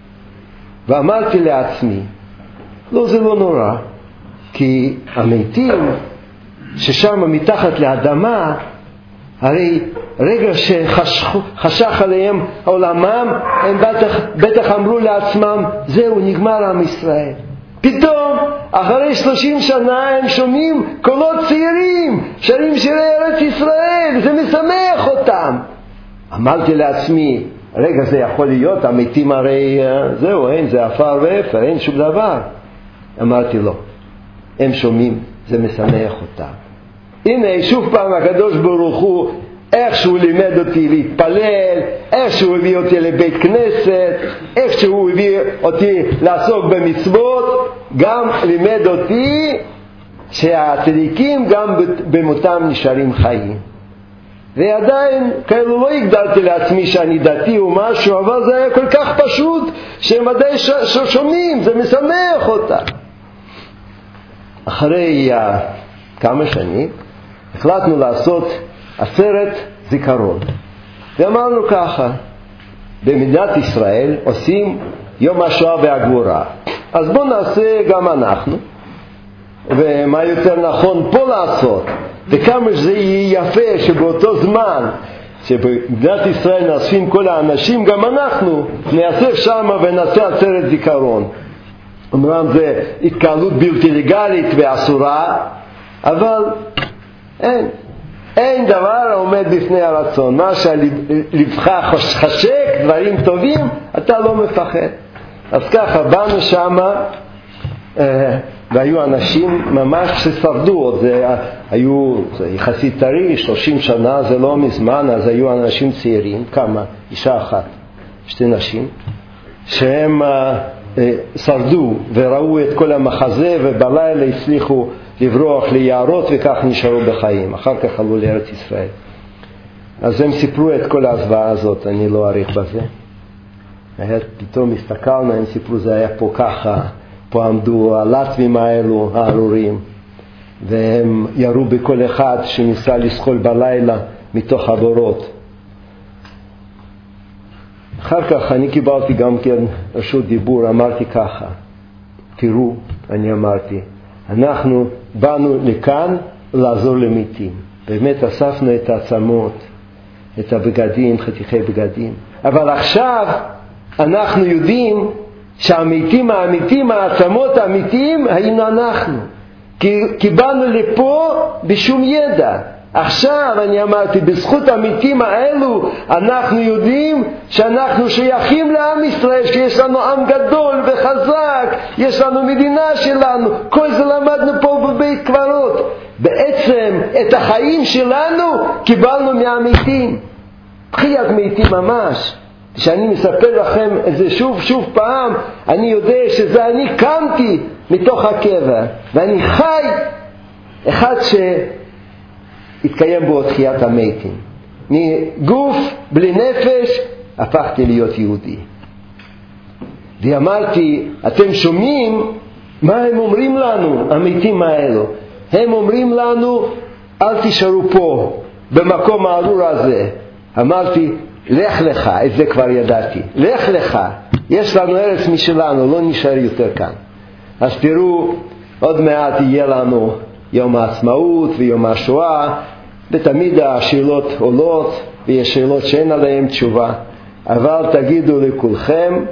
ואמרתי לעצמי, לא, זה לא נורא, כי המתים ששם מתחת לאדמה, הרי רגע שחשך עליהם עולמם, הם בטח אמרו לעצמם, זהו, נגמר עם ישראל. פתאום, אחרי 30 שנה הם שומעים קולות צעירים, שרים שירי ארץ ישראל, זה משמח אותם. אמרתי לעצמי, רגע, זה יכול להיות, המתים הרי זהו, אין, זה אפר ואפר, אין שום דבר. אמרתי לו, הם שומעים, זה משמח אותם. הנה, שוב פעם הקדוש ברוך הוא, איך שהוא לימד אותי להתפלל, איך שהוא הביא אותי לבית כנסת, איך שהוא הביא אותי לעסוק במצוות, גם לימד אותי שהצדיקים גם במותם נשארים חיים. ועדיין, כאילו לא הגדרתי לעצמי שאני דתי או משהו, אבל זה היה כל כך פשוט, שהם עדיין שומעים, זה משמח אותם. אחרי כמה שנים, החלטנו לעשות עצרת זיכרון. ואמרנו ככה, במדינת ישראל עושים יום השואה והגבורה, אז בואו נעשה גם אנחנו, ומה יותר נכון פה לעשות, וכמה שזה יהיה יפה שבאותו זמן שבמדינת ישראל נאספים כל האנשים, גם אנחנו נאסף שם ונעשה עצרת זיכרון. אומנם זה התקהלות בלתי לגלית ואסורה, אבל אין דבר העומד בפני הרצון. מה שלבך חשק, דברים טובים, אתה לא מפחד. אז ככה באנו שם, והיו אנשים ממש ששרדו. זה יחסית טרי, 30 שנה, זה לא מזמן. אז היו אנשים צעירים, כמה? אישה אחת, 2 נשים, שהם שרדו וראו את כל המחזה, ובלילה הצליחו לברוח ליערות וכך נשארו בחיים. אחר כך עלו לארץ ישראל. אז הם סיפרו את כל הזוועה הזאת, אני לא אאריך בזה. פתאום הסתכלנו, הם סיפרו, זה היה פה ככה, פה עמדו הלטבים האלו, הארורים, והם ירו בכל אחד שניסה לסחול בלילה מתוך הבורות. אחר כך אני קיבלתי גם כן רשות דיבור, אמרתי ככה, תראו, אני אמרתי, אנחנו באנו לכאן לעזור למתים. באמת אספנו את העצמות, את הבגדים, חתיכי בגדים. אבל עכשיו אנחנו יודעים שהמתים האמיתיים, העצמות האמיתיים, היינו אנחנו. כי באנו לפה בשום ידע. עכשיו אני אמרתי, בזכות המתים האלו אנחנו יודעים שאנחנו שייכים לעם ישראל, שיש לנו עם גדול וחזק, יש לנו מדינה שלנו. כל זה למדנו פה בבית קברות. בעצם את החיים שלנו קיבלנו מהמתים, תחיית מתים ממש. כשאני מספר לכם את זה שוב פעם, אני יודע שזה אני קמתי מתוך הקבע, ואני חי אחד שהתקיים בו תחיית המתים. מגוף בלי נפש הפכתי להיות יהודי. ואמרתי, אתם שומעים מה הם אומרים לנו, המתים האלו? הם אומרים לנו, אל תישארו פה במקום הארור הזה. אמרתי, לך לך, את זה כבר ידעתי, לך לך, יש לנו ארץ משלנו, לא נשאר יותר כאן. אז תראו, עוד מעט יהיה לנו יום העצמאות ויום השואה, ותמיד השאלות עולות, ויש שאלות שאין עליהן תשובה. אבל תגידו לכולכם,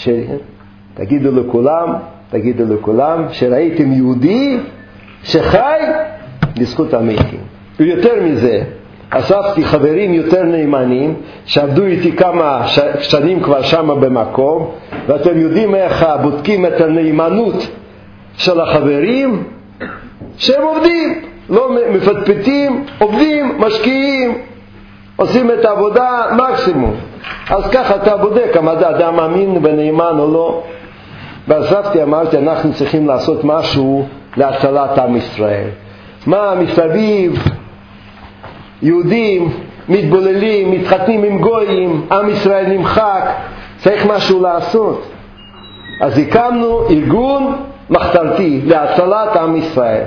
תגידו לכולם שראיתם יהודי שחי בזכות המתים. ויותר מזה, אספתי חברים יותר נאמנים שעבדו איתי כמה שנים כבר שם במקום, ואתם יודעים איך בודקים את הנאמנות של החברים? שהם עובדים, לא מפטפטים, עובדים, משקיעים, עושים את העבודה מקסימום. אז ככה אתה בודק אם אדם מאמין ונאמן או לא. ואספתי, אמרתי, אנחנו צריכים לעשות משהו להצלת עם ישראל. מה מסביב יהודים מתבוללים, מתחתנים עם גויים, עם ישראל נמחק, צריך משהו לעשות. אז הקמנו ארגון מחתרתי להצלת עם ישראל.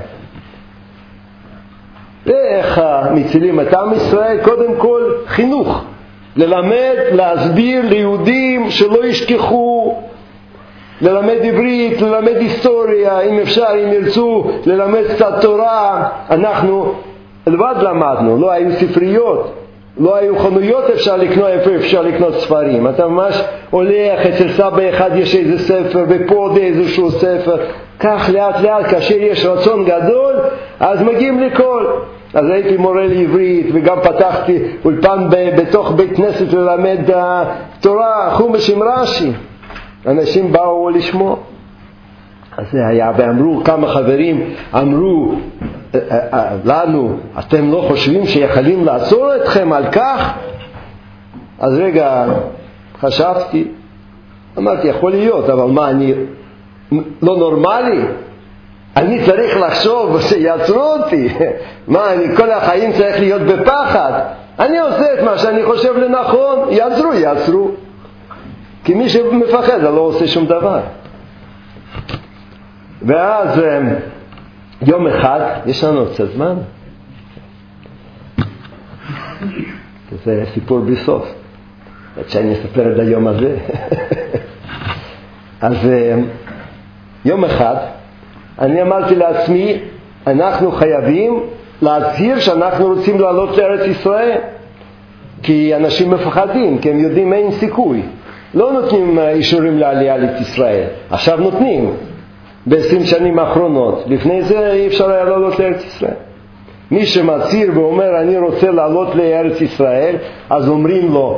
ואיך מצילים את עם ישראל? קודם כל חינוך, ללמד, להסביר ליהודים שלא ישכחו, ללמד עברית, ללמד היסטוריה, אם אפשר, אם ירצו ללמד קצת תורה. אנחנו לבד למדנו, לא היו ספריות, לא היו חנויות אפשר לקנות, איפה אפשר לקנות ספרים. אתה ממש הולך, אצל סבא אחד יש איזה ספר, ופה עוד איזשהו ספר, כך לאט לאט, כאשר יש רצון גדול, אז מגיעים לכל. אז הייתי מורה לעברית, וגם פתחתי אולפן בתוך בית כנסת ללמד תורה, חומש עם רש"י. אנשים באו לשמוע. אז זה היה, ואמרו, כמה חברים אמרו לנו, אתם לא חושבים שיכולים לעצור אתכם על כך? אז רגע חשבתי, אמרתי, יכול להיות, אבל מה, אני לא נורמלי? אני צריך לחשוב שיעצרו אותי? מה, אני כל החיים צריך להיות בפחד? אני עושה את מה שאני חושב לנכון, יעצרו. כי מי שמפחד לא עושה שום דבר. ואז יום אחד, יש לנו קצת זמן? זה סיפור בלי סוף. עד שאני אספר את היום הזה. אז יום אחד אני אמרתי לעצמי, אנחנו חייבים להצהיר שאנחנו רוצים לעלות לארץ ישראל. כי אנשים מפחדים, כי הם יודעים אין סיכוי. לא נותנים אישורים לעלייה לישראל. עכשיו נותנים. ב-20 שנים האחרונות. לפני זה אי אפשר היה לעלות לארץ ישראל. מי שמצהיר ואומר אני רוצה לעלות לארץ ישראל, אז אומרים לו,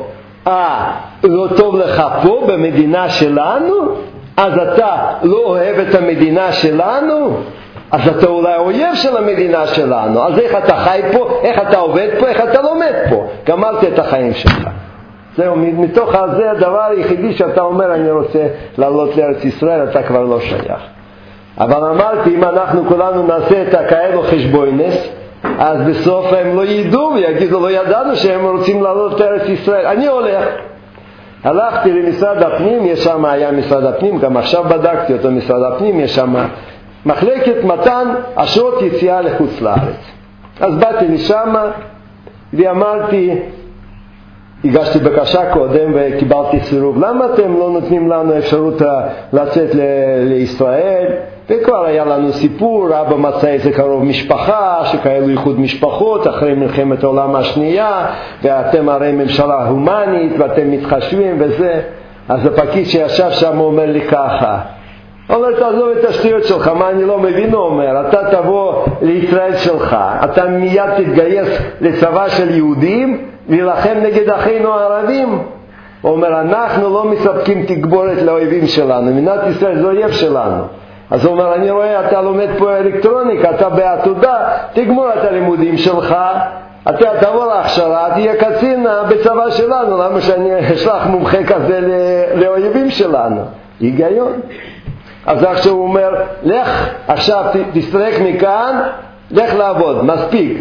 לא טוב לך פה במדינה שלנו? אז אתה לא אוהב את המדינה שלנו? אז אתה אולי אויב של המדינה שלנו. אז איך אתה חי פה? איך אתה עובד פה? איך אתה לומד פה? גמרת את החיים שלך. זהו, מתוך זה הדבר היחידי שאתה אומר אני רוצה לעלות לארץ ישראל, אתה כבר לא שייך. אבל אמרתי, אם אנחנו כולנו נעשה את הכאלו חשבוינס, אז בסוף הם לא ידעו ויגידו, לא ידענו שהם רוצים לעלות לארץ ישראל. אני הולך. הלכתי למשרד הפנים, יש שם, היה משרד הפנים, גם עכשיו בדקתי אותו, משרד הפנים, יש שם מחלקת מתן אשרות יציאה לחוץ לארץ. אז באתי לשם ואמרתי, הגשתי בקשה קודם וקיבלתי סירוב, למה אתם לא נותנים לנו אפשרות לצאת לישראל? וכבר היה לנו סיפור, אבא מצא איזה קרוב משפחה, שכאלו איחוד משפחות אחרי מלחמת העולם השנייה, ואתם הרי ממשלה הומנית ואתם מתחשבים וזה. אז הפקיד שישב שם אומר לי ככה, אומר, תעזוב את השטויות שלך, מה אני לא מבין? הוא אומר, אתה תבוא לישראל שלך, אתה מיד תתגייס לצבא של יהודים ולהילחם נגד אחינו הערבים. הוא אומר, אנחנו לא מספקים תגבורת לאויבים שלנו, מדינת ישראל זה אויב שלנו. אז הוא אומר, אני רואה, אתה לומד פה אלקטרוניקה, אתה בעתודה, תגמור את הלימודים שלך, אתה תבוא להכשרה, תהיה קצין בצבא שלנו, למה שאני אשלח מומחה כזה לאויבים שלנו? היגיון. אז עכשיו הוא אומר, לך עכשיו תסתרק מכאן, לך לעבוד, מספיק.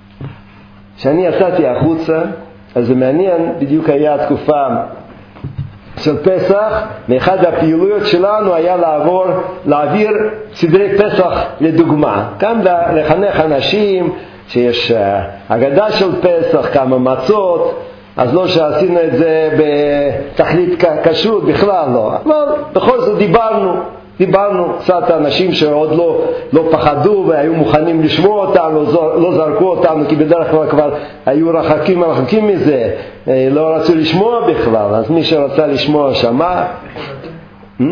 כשאני יצאתי החוצה, אז זה מעניין, בדיוק היה התקופה של פסח, מאחד הפעילויות שלנו היה להעביר סדרי פסח לדוגמה. כאן לחנך אנשים שיש אגדה של פסח, כמה מצות, אז לא שעשינו את זה בתכלית כשרות, בכלל לא. אבל בכל זאת דיברנו קצת אנשים שעוד לא פחדו והיו מוכנים לשמוע אותנו, לא זרקו אותנו, כי בדרך כלל כבר היו רחקים מזה, לא רצו לשמוע בכלל. אז מי שרצה לשמוע שמע. איך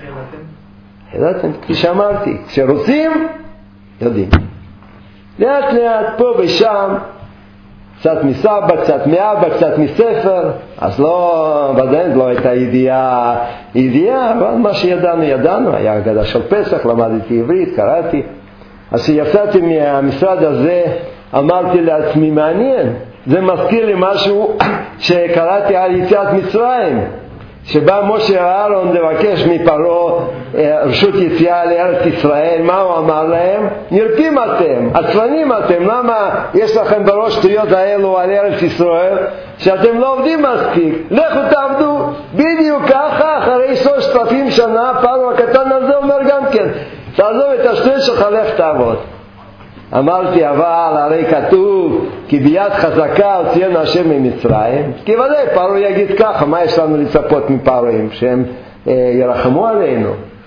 ידעתם? כפי שאמרתי, כשרוצים יודעים. לאט לאט פה ושם, קצת מסבא, קצת מאבא, קצת מספר, אז ודאי לא הייתה ידיעה, אבל מה שידענו, היה אגדה של פסח, למדתי עברית, קראתי. אז כשיצאתי מהמשרד הזה, אמרתי לעצמי, מעניין, זה מזכיר לי משהו שקראתי על יציאת מצרים, שבא משה אהרון לבקש מפרעה רשות יציאה לארץ ישראל. מה הוא אמר להם? נרפים אתם, עצלנים אתם, למה יש לכם בראש שטויות האלו על ארץ ישראל שאתם לא עובדים מספיק? לכו תעבדו. בדיוק ככה, אחרי 3,000 שנה פרעה הקטן הזה אומר גם כן, תעזוב את השטויות שלך, לך תעבוד. אמרתי, אבל הרי כתוב כי ביד חזקה הוציאנו השם ממצרים, כי ודאי פרעה יגיד ככה, מה יש לנו לצפות מפרעים? שהם ירחמו עלינו.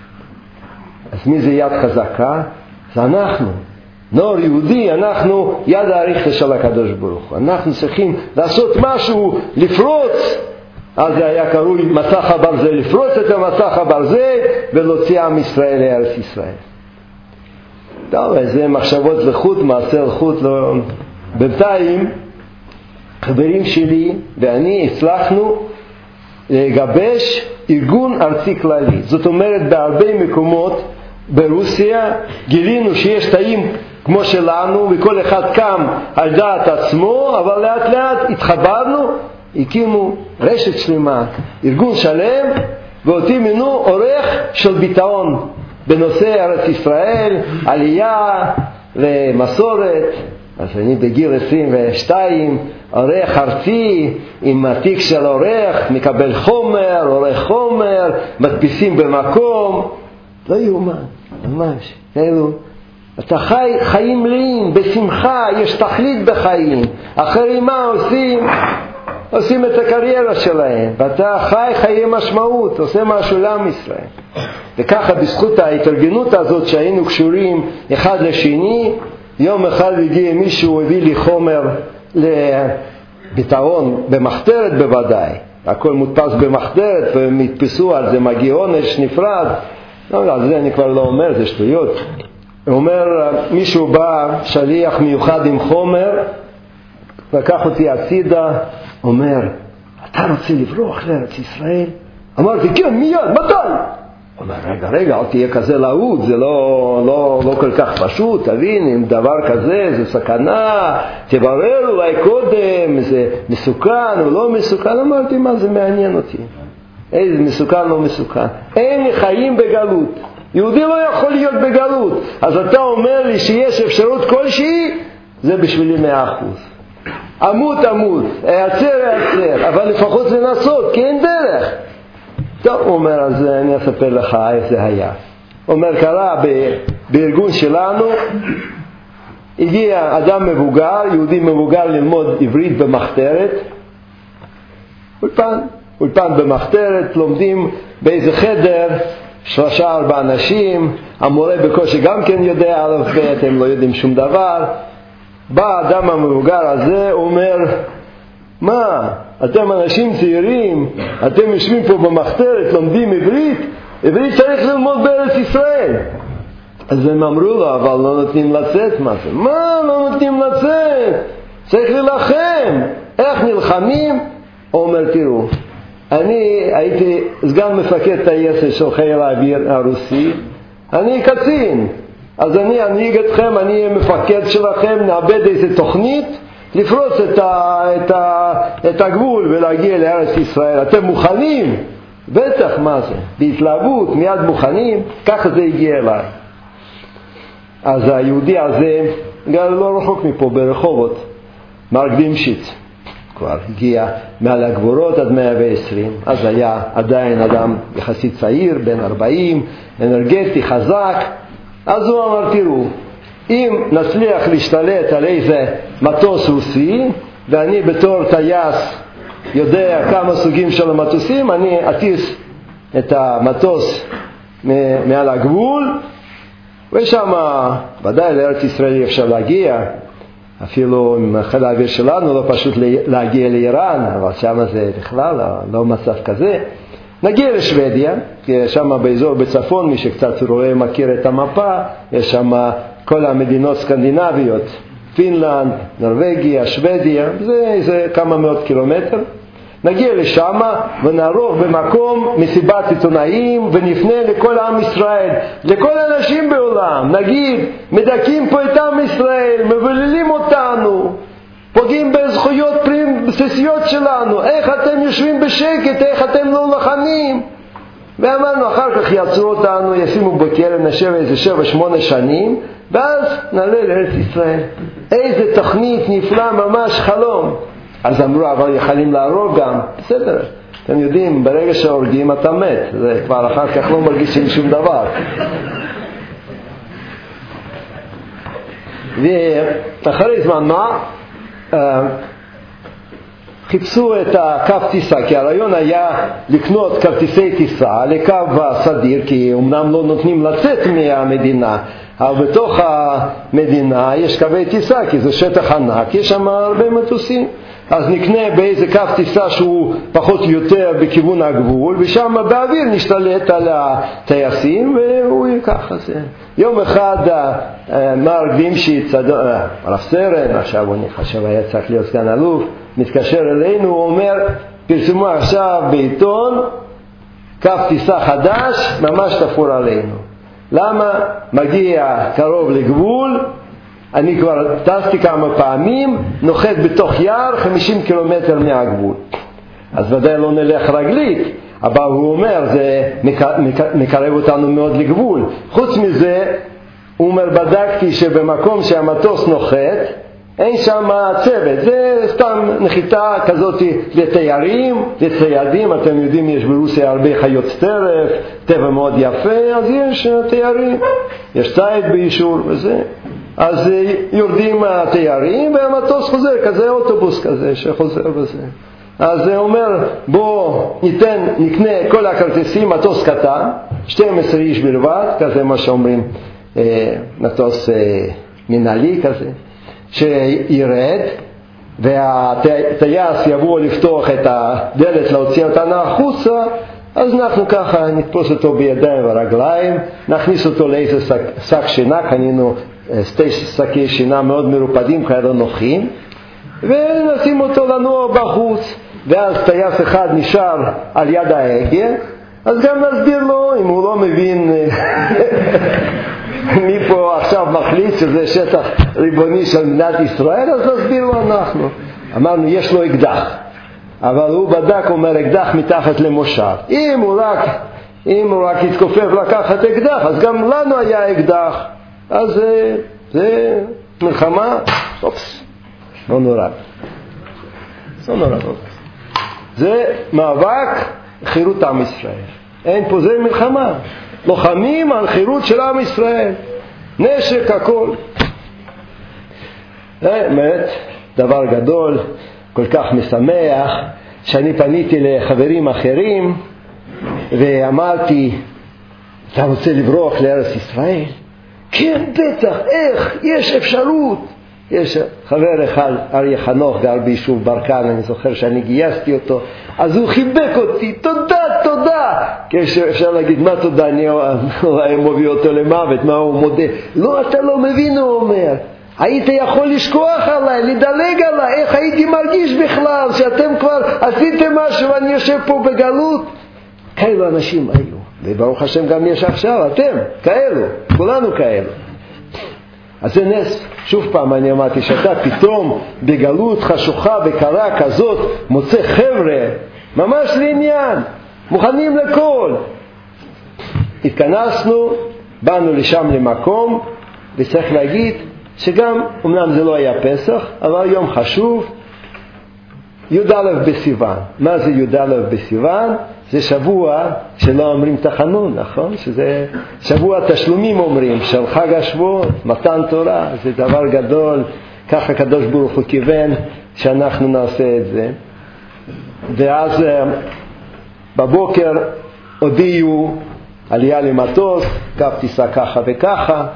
אז מי זה יד חזקה? זה אנחנו, נור יהודי, אנחנו יד האריכתא של הקדוש ברוך הוא. אנחנו צריכים לעשות משהו, לפרוץ. אז זה היה קרוי מסך הברזל, לפרוץ את המסך הברזל ולהוציא עם ישראל לארץ ישראל. טוב, זה מחשבות לחוט, מעשר לחוט. לא... בינתיים חברים שלי ואני הצלחנו לגבש ארגון ארצי כללי. זאת אומרת, בהרבה מקומות ברוסיה גילינו שיש תאים כמו שלנו וכל אחד קם על דעת עצמו, אבל לאט לאט התחברנו, הקימו רשת שלמה, ארגון שלם, ואותי מינו עורך של ביטאון בנושא ארץ ישראל, עלייה ומסורת. אז אני בגיל 22, עורך ארצי, עם התיק של עורך, מקבל חומר, עורך חומר, מדפיסים במקום. לא יאומן, ממש. אתה חי חיים מלאים, בשמחה, יש תכלית בחיים. אחרים מה עושים? עושים את הקריירה שלהם, ואתה חי חיי משמעות, עושה משהו לעם ישראל. וככה בזכות ההתארגנות הזאת שהיינו קשורים אחד לשני, יום אחד הגיע מישהו, הביא לי חומר לפתרון במחתרת בוודאי, הכל מודפס במחתרת ומתפסו על זה, מגיע עונש נפרד. לא, על זה אני כבר לא אומר, זה שטויות. הוא אומר, מישהו בא, שליח מיוחד עם חומר, לקח אותי הצידה, אומר, אתה רוצה לברוח לארץ ישראל? אמרתי, כן, מיד, מתי? הוא אומר, רגע, אל תהיה כזה להוד, זה לא כל כך פשוט, תבין, אם דבר כזה, זה סכנה, תברר אולי קודם, זה מסוכן או לא מסוכן. אמרתי, מה זה מעניין אותי? איזה מסוכן לא מסוכן? אין חיים בגלות. יהודי לא יכול להיות בגלות. אז אתה אומר לי שיש אפשרות כלשהי, זה בשבילי 100%. אמות, אעצר, אבל לפחות לנסות, כי אין דרך. טוב, הוא אומר, אז אני אספר לך איך זה היה. הוא אומר, קרה בארגון שלנו, הגיע אדם מבוגר, יהודי מבוגר ללמוד עברית במחתרת, אולפן במחתרת, לומדים באיזה חדר, 3-4 אנשים, המורה בקושי גם כן יודע א' ב', הם לא יודעים שום דבר. בא האדם המבוגר הזה, אומר, מה, אתם אנשים צעירים, אתם יושבים פה במחתרת, לומדים עברית צריך ללמוד בארץ ישראל. אז הם אמרו לו, אבל לא נותנים לצאת. מה לא נותנים לצאת? צריך ללחם. איך נלחמים? הוא אומר, תראו, אני הייתי סגן מפקד טייסת של חיל האוויר הרוסי, אני קצין, אז אני אנהיג אתכם, אני אהיה מפקד שלכם, נאבד איזה תוכנית לפרוץ את הגבול ולהגיע לארץ ישראל. אתם מוכנים? בטח, מה זה? בהתלהבות, מיד מוכנים. ככה זה הגיע אליי. אז היהודי הזה גר לא רחוק מפה ברחובות, מר גדימשיץ, כבר הגיע מעל הגבורות עד 120. אז היה עדיין אדם יחסית צעיר, בן 40, אנרגטי, חזק. אז הוא אמר, תראו, אם נצליח להשתלט על איזה מטוס רוסי, ואני בתור טייס יודע כמה סוגים של המטוסים, אני אטיס את המטוס מעל הגבול, ושם ודאי לארץ ישראל אפשר להגיע, אפילו עם חיל האוויר שלנו לא פשוט להגיע לאיראן, אבל שם זה בכלל לא מצב כזה. נגיע לשוודיה, כי שם באזור בצפון, מי שקצת רואה מכיר את המפה, יש שם כל המדינות סקנדינביות, פינלנד, נורווגיה, שוודיה, זה כמה מאות קילומטר. נגיע לשם ונערוך במקום מסיבת עיתונאים ונפנה לכל עם ישראל, לכל האנשים בעולם, נגיד, מדכאים פה את עם ישראל, מבוללים אותנו, פוגעים בזכויות בסיסיות שלנו, איך אתם יושבים בשקט, איך אתם לא לחנים? ואמרנו, אחר כך יעצרו אותנו, ישימו בכלא, נשב איזה 7-8 שנים, ואז נעלה לארץ ישראל. איזה תוכנית נפלא, ממש חלום. אז אמרו, אבל יכולים להרוג גם. בסדר, אתם יודעים, ברגע שהורגים אתה מת, זה כבר אחר כך לא מרגישים שום דבר. ואחרי זמן מה, חיפשו את הקו טיסה, כי הרעיון היה לקנות כרטיסי טיסה לקו הסדיר, כי אמנם לא נותנים לצאת מהמדינה, אבל בתוך המדינה יש קווי טיסה, כי זה שטח ענק, יש שם הרבה מטוסים. אז נקנה באיזה קו טיסה שהוא פחות או יותר בכיוון הגבול, ושם באוויר נשתלט על הטייסים, והוא ייקח את זה. יום אחד מר גדימשיץ, רב סרן, עכשיו הוא נחשב היה צריך להיות סגן אלוף, מתקשר אלינו, הוא אומר, פרסמו עכשיו בעיתון, קו טיסה חדש, ממש תפור עלינו. למה? מגיע קרוב לגבול, אני כבר טסתי כמה פעמים, נוחת בתוך יער 50 קילומטר מהגבול. אז ודאי לא נלך רגלית, אבל הוא אומר, זה מקרב אותנו מאוד לגבול. חוץ מזה, הוא אומר, בדקתי שבמקום שהמטוס נוחת, אין שם צוות, זה סתם נחיתה כזאת לתיירים, לציידים, אתם יודעים, יש ברוסיה הרבה חיות טרף, טבע מאוד יפה, אז יש תיירים, יש צייד באישור וזה. אז יורדים התיירים והמטוס חוזר, כזה אוטובוס כזה שחוזר בזה. אז זה אומר, בוא נקנה כל הכרטיסים, מטוס קטן, 12 איש בלבד, כזה מה שאומרים, מטוס מנהלי כזה, שירד, והטייס יבוא לפתוח את הדלת, להוציא אותנו החוצה, אז אנחנו ככה נתפוס אותו בידיים ורגליים, נכניס אותו לאיזה שק שינה, קנינו 2 שקי שינה מאוד מרופדים, כאלה נוחים, ונשים אותו לנוע בחוץ, ואז טייס אחד נשאר על יד ההגה, אז גם נסביר לו, אם הוא לא מבין מי פה עכשיו מחליט שזה שטח ריבוני של מדינת ישראל, אז נסביר לו אנחנו. אמרנו, יש לו אקדח, אבל הוא בדק, אומר, אקדח מתחת למושב. אם הוא רק התכופף לקחת אקדח, אז גם לנו היה אקדח. אז זה מלחמה, אופס, לא נורא. לא נורא. זה מאבק חירות עם ישראל. אין פה, זה מלחמה. לוחמים על חירות של עם ישראל. נשק, הכל. באמת, דבר גדול, כל כך משמח, שאני פניתי לחברים אחרים, ואמרתי, אתה רוצה לברוח לארץ ישראל? כן, בטח, איך? יש אפשרות. יש חבר אחד, אריה חנוך, גר ביישוב ברקן, אני זוכר שאני גייסתי אותו, אז הוא חיבק אותי, תודה, תודה. אפשר להגיד, מה תודה? אני מוביל אותו למוות, מה הוא מודה? לא, אתה לא מבין, הוא אומר. היית יכול לשכוח עליי, לדלג עליי, איך הייתי מרגיש בכלל, שאתם כבר עשיתם משהו ואני יושב פה בגלות? כאלו אנשים היו, וברוך השם גם יש עכשיו, אתם, כאלו, כולנו כאלו. אז זה נס. שוב פעם אני אמרתי שאתה פתאום בגלות חשוכה וקרה כזאת מוצא חבר'ה ממש לעניין, מוכנים לכל. התכנסנו, באנו לשם למקום, וצריך להגיד שגם, אמנם זה לא היה פסח, אבל יום חשוב, י"א בסיוון. מה זה י"א בסיוון? זה שבוע שלא אומרים תחנון, נכון? שזה שבוע תשלומים אומרים, של חג השבועות, מתן תורה, זה דבר גדול, ככה הקדוש ברוך הוא כיוון שאנחנו נעשה את זה. ואז בבוקר הודיעו עלייה למטוס, קו טיסה ככה וככה.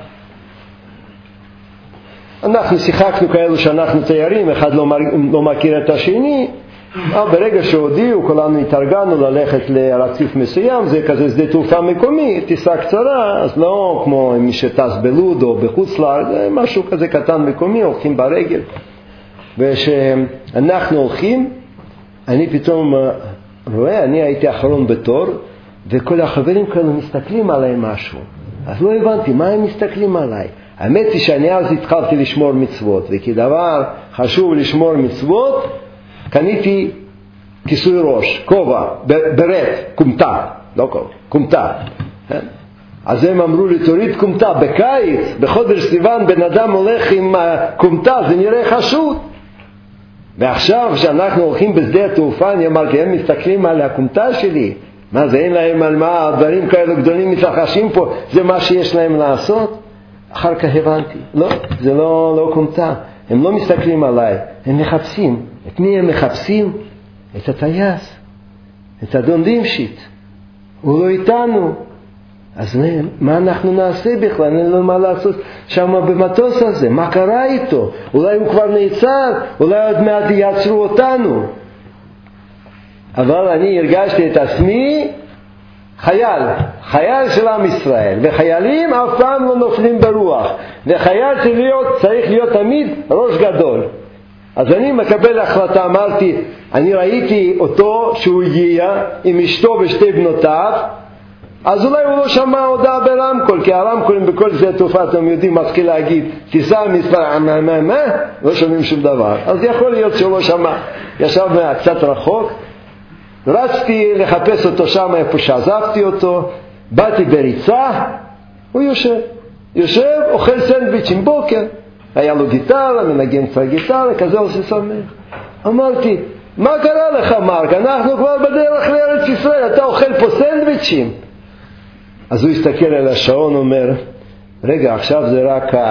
אנחנו שיחקנו כאלו שאנחנו תיירים, אחד לא מכיר את השני, אבל ברגע שהודיעו, כולנו התארגנו ללכת לרציף מסוים, זה כזה שדה תעופה מקומי, טיסה קצרה, אז לא כמו מי שטס בלוד או בחוץ לארץ, זה משהו כזה קטן מקומי, הולכים ברגל. ושאנחנו הולכים, אני פתאום רואה, אני הייתי אחרון בתור, וכל החברים כאלה מסתכלים עליי משהו. אז לא הבנתי, מה הם מסתכלים עליי? האמת היא שאני אז התחלתי לשמור מצוות, וכדבר חשוב לשמור מצוות, קניתי כיסוי ראש, כובע, ברד, קומטה, לא כובע, קומטה. אז הם אמרו לי, תוריד קומטה, בקיץ, בחודש סיוון, בן אדם הולך עם קומטה, זה נראה חשוד. ועכשיו שאנחנו הולכים בשדה התעופה, אני אמרתי, הם מסתכלים על הקומטה שלי, מה זה, אין להם על מה, דברים כאלו גדולים מתרחשים פה, זה מה שיש להם לעשות? אחר כך הבנתי, לא, זה לא קומטה, הם לא מסתכלים עליי, הם מחפשים. את מי הם מחפשים? את הטייס, את אדון דימשיט. הוא לא איתנו. אז מה אנחנו נעשה בכלל? אין לנו מה לעשות שם במטוס הזה. מה קרה איתו? אולי הוא כבר נעצר, אולי עוד מעט יעצרו אותנו. אבל אני הרגשתי את עצמי חייל של עם ישראל, וחיילים אף פעם לא נופלים ברוח, וחייל צריך להיות תמיד ראש גדול. אז אני מקבל החלטה, אמרתי, אני ראיתי אותו שהוא הגיע עם אשתו ושתי בנותיו, אז אולי הוא לא שמע הודעה ברמקול, כי הרמקולים בכל זה תופעה, אתם יודעים, מתחיל להגיד, תיסע מספר, מה? לא שומעים שום דבר. אז יכול להיות שהוא לא שמע. ישב קצת רחוק, רצתי לחפש אותו שם איפה שעזבתי אותו, באתי בריצה, הוא יושב, אוכל סנדוויץ' עם בוקר, היה לו גיטרה, מנגן קצת גיטרה, כזה עושה שמח. אמרתי, מה קרה לך מרק? אנחנו כבר בדרך לארץ ישראל, אתה אוכל פה סנדוויצ'ים. אז הוא הסתכל על השעון, אומר, רגע, עכשיו זה רק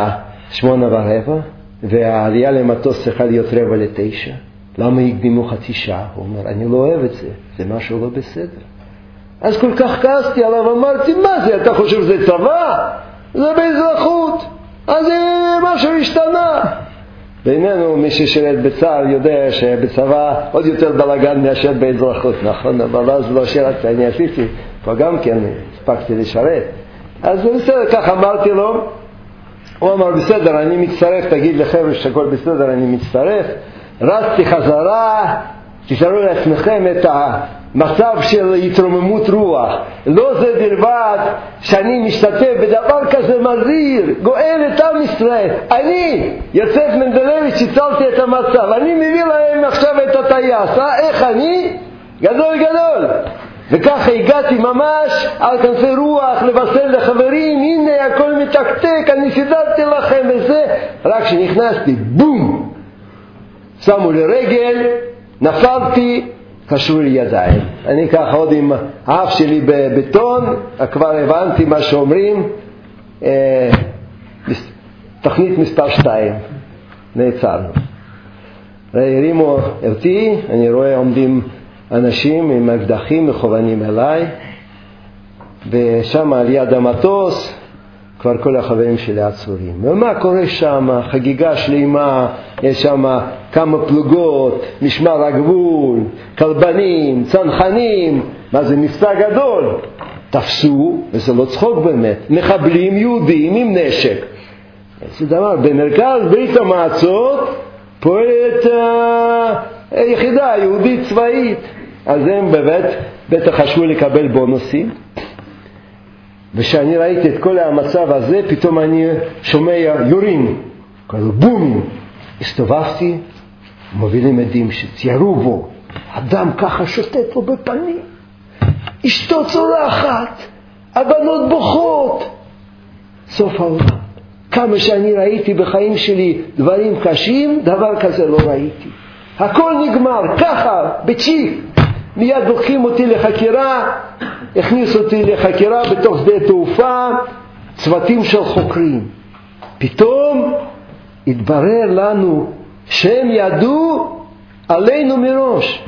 8:15, והעלייה למטוס צריכה להיות 8:45. למה הקדימו חצי שעה? הוא אומר, אני לא אוהב את זה, זה משהו לא בסדר. אז כל כך כעסתי עליו, אמרתי, מה זה, אתה חושב שזה צבא? זה באזרחות, אז משהו השתנה. בינינו, מי ששירת בצה"ל יודע שבצבא עוד יותר בלגן מאשר באזרחות, נכון? אבל אז לא שירתי, אני עשיתי, פה גם כן הספקתי לשרת. אז בסדר, כך אמרתי לו, הוא אמר, בסדר, אני מצטרף, תגיד לחבר'ה שכל בסדר, אני מצטרף. רצתי חזרה, תשארו לעצמכם את המצב של התרוממות רוח. לא זה בלבד שאני משתתף בדבר כזה מזהיר, גואל את עם ישראל. אני, יוסף מנדלביץ', הצלתי את המצב. אני מביא להם עכשיו את הטייס. איך אני? גדול. וככה הגעתי ממש על כנפי רוח לבשר לחברים, הנה הכל מתקתק, אני סידרתי לכם וזה. רק כשנכנסתי, בום! שמו לי רגל, נפלתי, קשרו לי ידיים. אני ככה עוד עם האף שלי בבטון, כבר הבנתי מה שאומרים, תוכנית מספר 2, נעצרנו. הרימו אותי, אני רואה עומדים אנשים עם אקדחים מכוונים אליי, ושם על יד המטוס כבר כל החברים שלי עצורים. ומה קורה שם? חגיגה שלמה, יש שם כמה פלוגות, משמר הגבול, כלבנים, צנחנים, מה זה מבצע גדול? תפסו, וזה לא צחוק באמת, מחבלים יהודים עם נשק. זה דבר, במרכז ברית המועצות פועלת יחידה יהודית צבאית. אז הם בטח חשבו לקבל בונוסים. ושאני ראיתי את כל המצב הזה, פתאום אני שומע יורים, כזה בומים. הסתובבתי, מובילים עדים שציירו בו, אדם ככה שוטט לו בפנים, אשתו צורחת, הבנות בוכות. סוף העולם. כמה שאני ראיתי בחיים שלי דברים קשים, דבר כזה לא ראיתי. הכל נגמר, ככה, בצ'יק. מיד לוקחים אותי לחקירה, הכניסו אותי לחקירה בתוך שדה תעופה, צוותים של חוקרים. פתאום התברר לנו שהם ידעו עלינו מראש.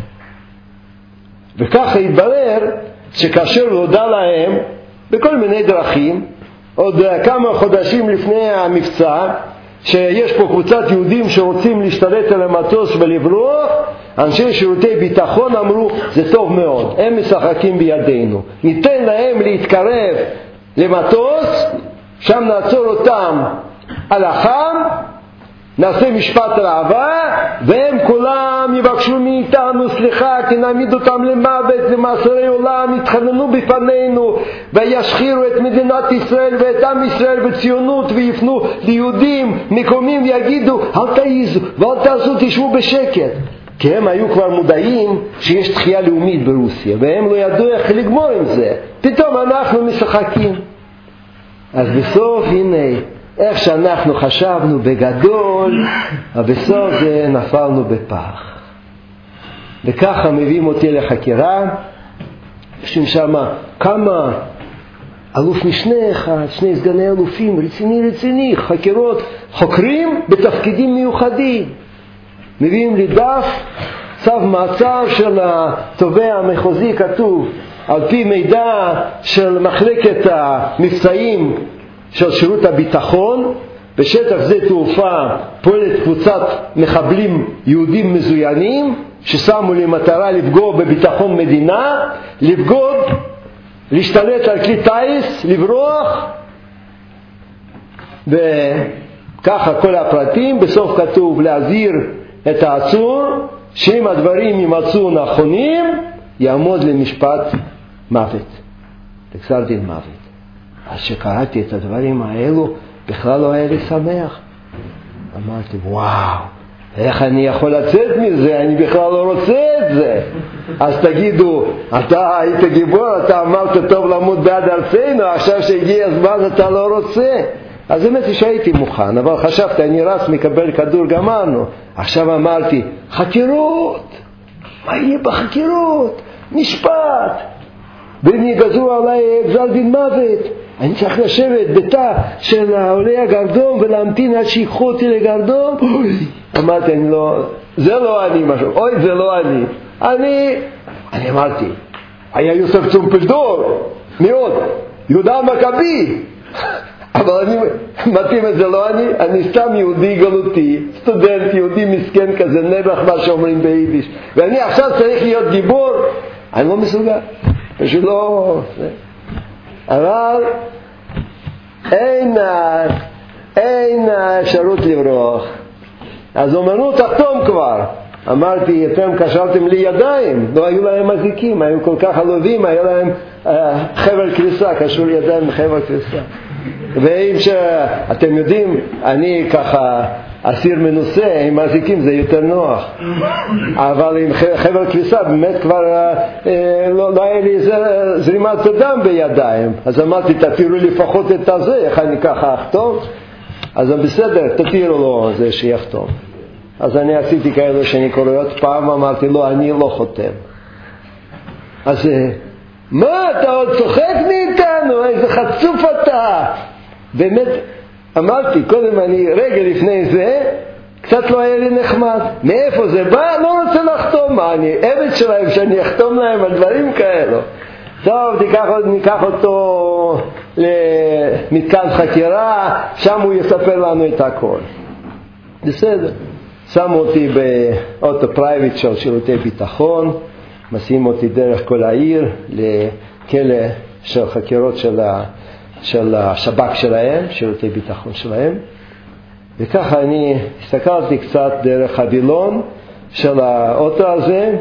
וככה התברר שכאשר נודע להם בכל מיני דרכים, עוד כמה חודשים לפני המבצע, שיש פה קבוצת יהודים שרוצים להשתלט על המטוס ולברוח, אנשי שירותי ביטחון אמרו, זה טוב מאוד, הם משחקים בידינו, ניתן להם להתקרב למטוס, שם נעצור אותם על החם, נעשה משפט ראווה, והם כולם יבקשו מאיתנו סליחה, כי נעמיד אותם למוות, למאסרי עולם, יתחננו בפנינו, וישחירו את מדינת ישראל ואת עם ישראל בציונות, ויפנו ליהודים מקומיים ויגידו, אל תעיזו ואל תעשו, תשבו בשקט. כי הם היו כבר מודעים שיש תחייה לאומית ברוסיה, והם לא ידעו איך לגמור עם זה. פתאום אנחנו משחקים. אז בסוף, הנה, איך שאנחנו חשבנו בגדול, בסוף זה נפלנו בפח. וככה מביאים אותי לחקירה, יושבים שם כמה, אלוף משנה אחד, 2 סגני אלופים, רציני, חקירות, חוקרים בתפקידים מיוחדים. מביאים לי דף, צו מעצר של התובע המחוזי, כתוב, על פי מידע של מחלקת המבצעים של שירות הביטחון, בשטח זה תעופה פועלת קבוצת מחבלים יהודים מזוינים, ששמו למטרה לפגוע בביטחון מדינה, לבגוד, להשתלט על כלי טייס, לברוח, וככה כל הפרטים. בסוף כתוב להזהיר את העצור, שאם הדברים יימצאו נכונים, יעמוד למשפט מוות, לגזר דין מוות. אז שקראתי את הדברים האלו, בכלל לא היה לי שמח. אמרתי, וואו, איך אני יכול לצאת מזה? אני בכלל לא רוצה את זה. אז תגידו, אתה היית גיבור, אתה אמרת טוב למות בעד ארצנו, עכשיו שהגיע הזמן אתה לא רוצה. אז באמת שהייתי מוכן, אבל חשבתי, אני רץ מקבל כדור, גמרנו. עכשיו אמרתי, חקירות, מה יהיה בחקירות? משפט. והם יגזרו עליי גזר דין מוות. אני צריך לשבת בתא של עולי הגרדום ולהמתין עד שיקחו אותי לגרדום. אמרתי, זה לא אני, זה לא אני. אני אמרתי, היה יוסף צומפלדור, מאוד, יהודה המכבי. אבל אני מתאים את זה לא אני סתם יהודי גלותי, סטודנט יהודי מסכן כזה, נבח מה שאומרים ביידיש, ואני עכשיו צריך להיות גיבור. אני לא מסוגל, פשוט לא. אבל אין אפשרות לברוח. אז אומנות תחתום כבר. אמרתי, אתם קשרתם לי ידיים, לא היו להם מזיקים, היו כל כך עלובים, היה להם חבל כריסה, קשור ידיים בחבל כריסה. ואם שאתם יודעים, אני ככה אסיר מנוסה, עם מזיקים זה יותר נוח. אבל עם חבל כריסה באמת כבר לא היה לי זרימת דם בידיים. אז אמרתי, תתירו לפחות את הזה, איך אני ככה אחתום? אז בסדר, תתירו לו זה שיחתום. אז אני עשיתי כאלה שאני קורא עוד פעם, אמרתי לו, אני לא חותם. אז מה, אתה עוד צוחק מאיתנו? איזה חצוף אתה. באמת, אמרתי, קודם רגע לפני זה, קצת לא היה לי נחמד. מאיפה זה בא? לא רוצה לחתום. מה, אני עבד שלהם שאני אחתום להם על דברים כאלו. טוב, ניקח אותו למתקן חקירה, שם הוא יספר לנו את הכל. בסדר. שמו אותי באוטו פרייבט של שירותי ביטחון, מסיעים אותי דרך כל העיר לכלא של חקירות של השב"כ שלהם, שירותי ביטחון שלהם. וככה אני הסתכלתי קצת דרך הווילון של האוטו הזה.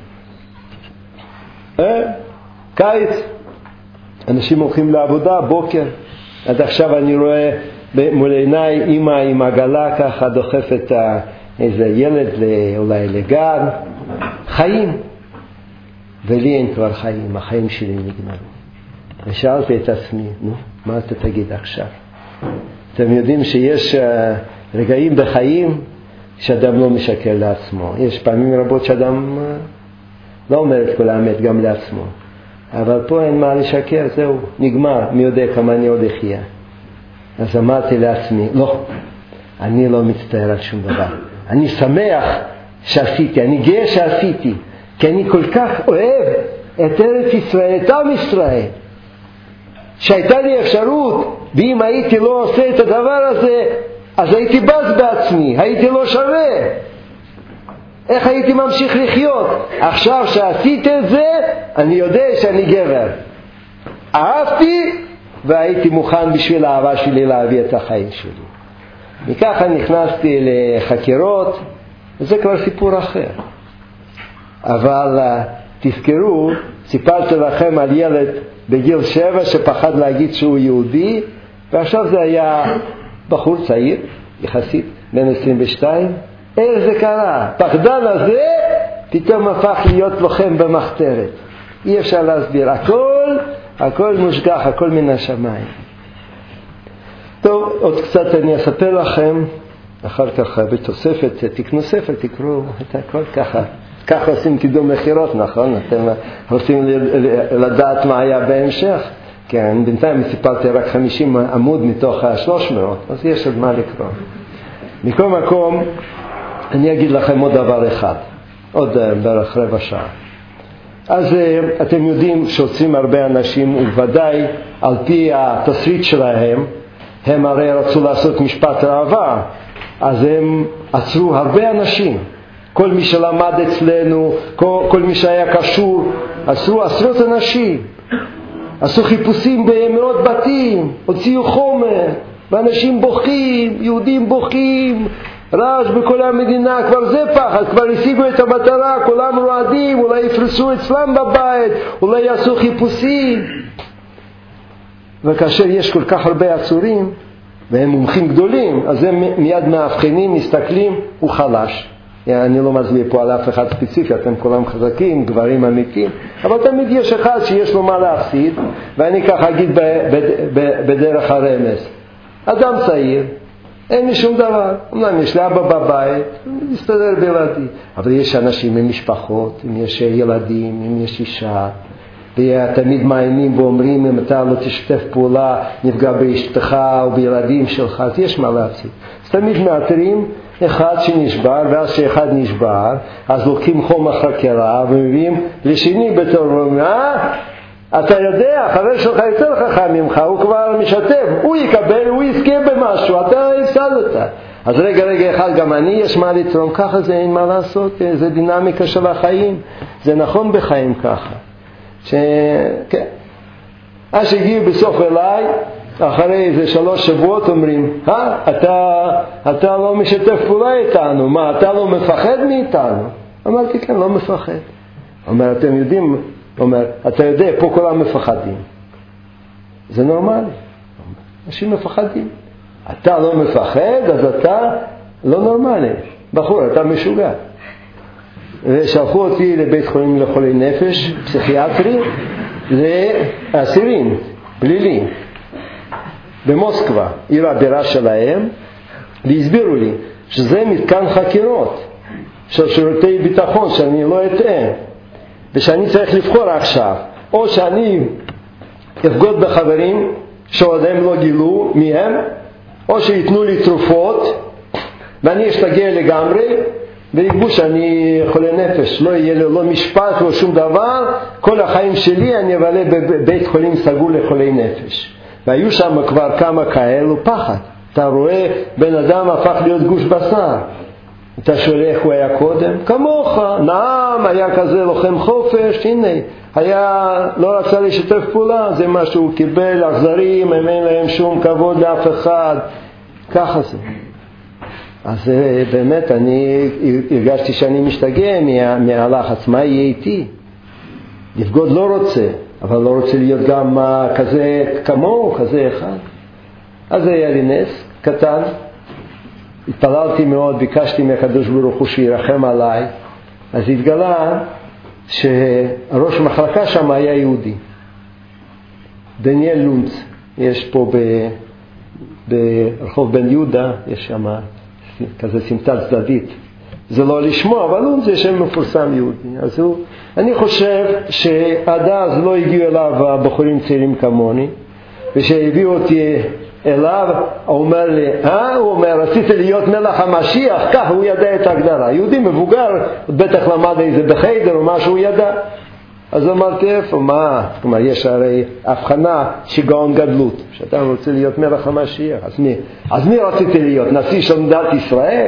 קיץ, אנשים הולכים לעבודה בוקר. עד עכשיו אני רואה מול עיניי אמא עם עגלה ככה דוחפת איזה ילד אולי לגן. חיים. ולי אין כבר חיים, החיים שלי נגמרו. ושאלתי את עצמי, מה אתה תגיד עכשיו? אתם יודעים שיש רגעים בחיים שאדם לא משקר לעצמו. יש פעמים רבות שאדם לא אומר את כל האמת גם לעצמו. אבל פה אין מה לשקר, זהו, נגמר, מי יודע כמה אני עוד אחיה. אז אמרתי לעצמי, לא, אני לא מצטער על שום דבר. אני שמח שעשיתי, אני גאה שעשיתי, כי אני כל כך אוהב את ארץ ישראל, את עם ישראל, שהייתה לי אפשרות, ואם הייתי לא עושה את הדבר הזה, אז הייתי בז בעצמי, הייתי לא שווה. איך הייתי ממשיך לחיות? עכשיו שעשית את זה, אני יודע שאני גבר. אהבתי, והייתי מוכן בשביל האהבה שלי להביא את החיים שלי. מככה נכנסתי לחקירות, וזה כבר סיפור אחר. אבל תזכרו, סיפרתי לכם על ילד בגיל 7 שפחד להגיד שהוא יהודי, ועכשיו זה היה בחור צעיר, יחסית, בן 22. איך זה קרה? פחדן הזה פתאום הפך להיות לוחם במחתרת. אי אפשר להסביר. הכל מושגח, הכל מן השמיים. טוב, עוד קצת אני אספר לכם, אחר כך בתוספת, תקנו ספר, תקראו את הכל ככה. ככה עושים קידום מחירות, נכון? אתם רוצים לדעת מה היה בהמשך? כן, בינתיים סיפרתי רק 50 עמוד מתוך 300, אז יש עוד מה לקרוא. מכל מקום, אני אגיד לכם עוד דבר אחד, עוד בערך רבע שעה. אז אתם יודעים שעוצרים הרבה אנשים, ובוודאי על פי התסריט שלהם, הם הרי רצו לעשות משפט ראווה, אז הם עצרו הרבה אנשים. כל מי שלמד אצלנו, כל מי שהיה קשור, עצרו עשרות אנשים. עשו חיפושים במאות בתים, הוציאו חומר, ואנשים בוכים, יהודים בוכים, רעש בכל המדינה, כבר זה פחד, כבר השיגו את המטרה, כולם רועדים, אולי יפרסו אצלם בבית, אולי יעשו חיפושים. וכאשר יש כל כך הרבה עצורים, והם מומחים גדולים, אז הם מיד מאבחנים, מסתכלים, הוא חלש. אני לא מסביר פה על אף אחד ספציפי, אתם כולם חזקים, גברים אמיתיים, אבל תמיד יש אחד שיש לו מה להפסיד, ואני ככה אגיד בדרך הרמז. אדם צעיר, אין לי שום דבר, אומנם יש לי אבא בבית, מסתדר בילדים, אבל יש אנשים עם משפחות, אם יש ילדים, אם יש אישה, ותמיד מאיימים ואומרים אם אתה לא תשתף פעולה נפגע באשתך או בילדים שלך, אז יש מה להציג. אז תמיד מאתרים אחד שנשבר, ואז שאחד נשבר אז לוקחים חומר חקירה ומביאים לשני בתור אתה יודע, חבר שלך יותר חכם ממך, הוא כבר משתף, הוא יקבל, הוא יזכה במשהו, אתה הפסדת. אז רגע אחד, גם אני יש מה לתרום, ככה זה אין מה לעשות, זה דינמיקה של החיים, זה נכון בחיים ככה. כן. אז שהגיעו בסוף אליי, אחרי איזה 3 שבועות אומרים, אתה לא משתף פעולה איתנו, מה, אתה לא מפחד מאיתנו? אמרתי, כן, לא מפחד. אומר, אתם יודעים, אומר, אתה יודע, פה כולם מפחדים. זה נורמלי. אנשים מפחדים. אתה לא מפחד, אז אתה לא נורמלי. בחור, אתה משוגע. ושלחו אותי לבית חולים לחולי נפש, פסיכיאטרי, לאסירים, פלילים, במוסקבה, עיר הבירה שלהם, והסבירו לי שזה מתקן חקירות של שירותי ביטחון, שאני לא אטעה. ושאני צריך לבחור עכשיו, או שאני אפגוד בחברים שעוד הם לא גילו מי הם, או שיתנו לי תרופות ואני אשתגע לגמרי ויגבו שאני חולה נפש, לא יהיה לי לא משפט לא שום דבר, כל החיים שלי אני אבלה בבית חולים סגור לחולי נפש. והיו שם כבר כמה כאלו, פחד. אתה רואה בן אדם הפך להיות גוש בשר, אתה שואל איך הוא היה קודם? כמוך, נעם, היה כזה לוחם חופש, הנה, היה, לא רצה לשתף פעולה, זה מה שהוא קיבל, אכזרים, הם אין להם שום כבוד לאף אחד, ככה זה. אז באמת אני הרגשתי שאני משתגע מהלחץ, מה יהיה איתי? לבגוד לא רוצה, אבל לא רוצה להיות גם כזה כמוהו, כזה אחד. אז היה לי נס קטן, התפללתי מאוד, ביקשתי מהקדוש ברוך הוא שירחם עליי, אז התגלה שראש מחלקה שם היה יהודי, דניאל לונץ, יש פה ברחוב בן יהודה, יש שם כזה סמטה צדדית, זה לא לשמוע, אבל לונץ זה שם מפורסם יהודי. אז אני חושב שעד אז לא הגיעו אליו הבחורים צעירים כמוני, ושהביאו אותי אליו, הוא אומר לי, הוא אומר, רציתי להיות מלך המשיח, כך הוא ידע את ההגדרה. יהודי מבוגר, בטח למד איזה בחיידר או משהו, הוא ידע. אז אמרתי, איפה, מה? כלומר, יש הרי הבחנה שיגעון גדלות, שאתה רוצה להיות מלך המשיח. אז מי רציתי להיות? נשיא של מדינת ישראל?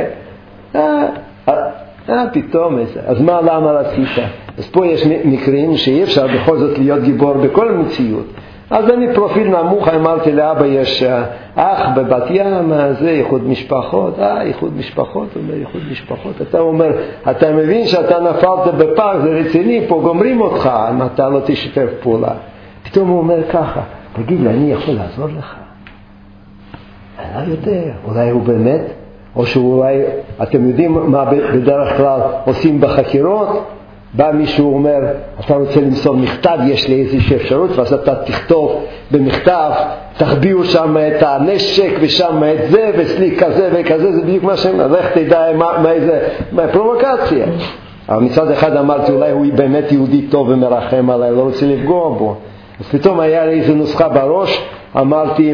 פתאום איזה. אז למה רצית? אז פה יש מקרים שאי אפשר בכל זאת להיות גיבור בכל מציאות. אז אני פרופיל נמוך, אמרתי לאבא, יש אח בבת ים, זה איחוד משפחות, איחוד משפחות, אומר איחוד משפחות, אתה אומר, אתה מבין שאתה נפלת בפארק, זה רציני, פה גומרים אותך, אם אתה לא תשתף פעולה. פתאום הוא אומר ככה, תגיד לי, אני יכול לעזור לך? אני לא יודע, אולי הוא באמת, או שאולי, אתם יודעים מה בדרך כלל עושים בחקירות? בא מישהו אומר, אתה רוצה למסור מכתב, יש לי איזושהי אפשרות, ואז אתה תכתוב במכתב, תחביאו שם את הנשק ושם את זה, וסליק כזה וכזה, זה בדיוק מה שהם, אז איך תדע מה פרובוקציה. אבל מצד אחד אמרתי, אולי הוא באמת יהודי טוב ומרחם עליי, לא רוצה לפגוע בו. אז פתאום היה לי איזו נוסחה בראש, אמרתי,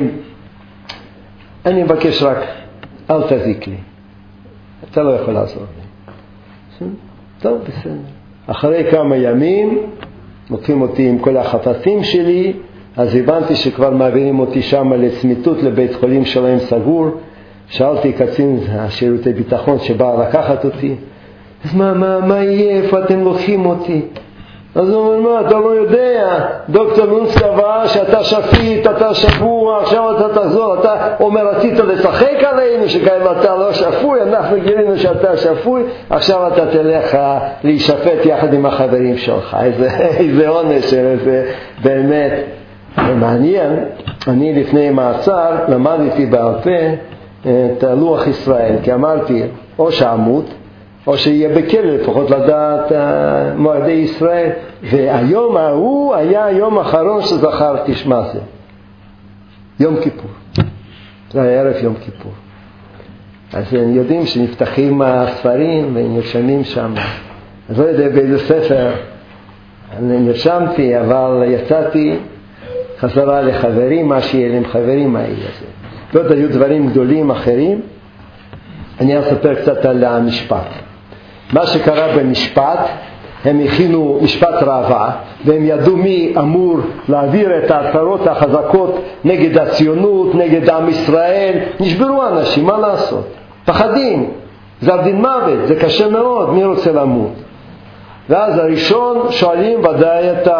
אני מבקש רק, אל תזיק לי, אתה לא יכול לעזור לי. טוב, בסדר. אחרי כמה ימים לוקחים אותי עם כל החפצים שלי, אז הבנתי שכבר מעבירים אותי שם לצמיתות לבית חולים שלהם סגור. שאלתי קצין השירותי ביטחון שבא לקחת אותי, אז מה יהיה, איפה אתם לוקחים אותי? אז הוא אומר, מה, אתה לא יודע, דוקטור לונץ קבע שאתה שפית, אתה שבוע, עכשיו אתה תחזור, אתה אומר, רצית לשחק עלינו, שכאילו אתה לא שפוי, אנחנו גילינו שאתה שפוי, עכשיו אתה תלך להישפט יחד עם החברים שלך. איזה עונש, איזה באמת מעניין. אני לפני מעצר למדתי בעל פה את לוח ישראל, כי אמרתי, או שעמוד, או שיהיה בכלא, לפחות לדעת מועדי ישראל. והיום ההוא היה היום האחרון שזכרתי שמה זה. יום כיפור. זה היה ערב יום כיפור. אז הם יודעים שנפתחים הספרים והם נרשמים שם. אז לא יודע באיזה ספר אני נרשמתי, אבל יצאתי חזרה לחברים, מה שיהיה לי עם חברים האלה. ועוד היו דברים גדולים אחרים. אני אספר קצת על המשפט. מה שקרה במשפט, הם הכינו משפט ראווה, והם ידעו מי אמור להעביר את ההצהרות החזקות נגד הציונות, נגד עם ישראל. נשברו אנשים, מה לעשות? פחדים, גזר דין מוות, זה קשה מאוד, מי רוצה למות? ואז הראשון שואלים ודאי את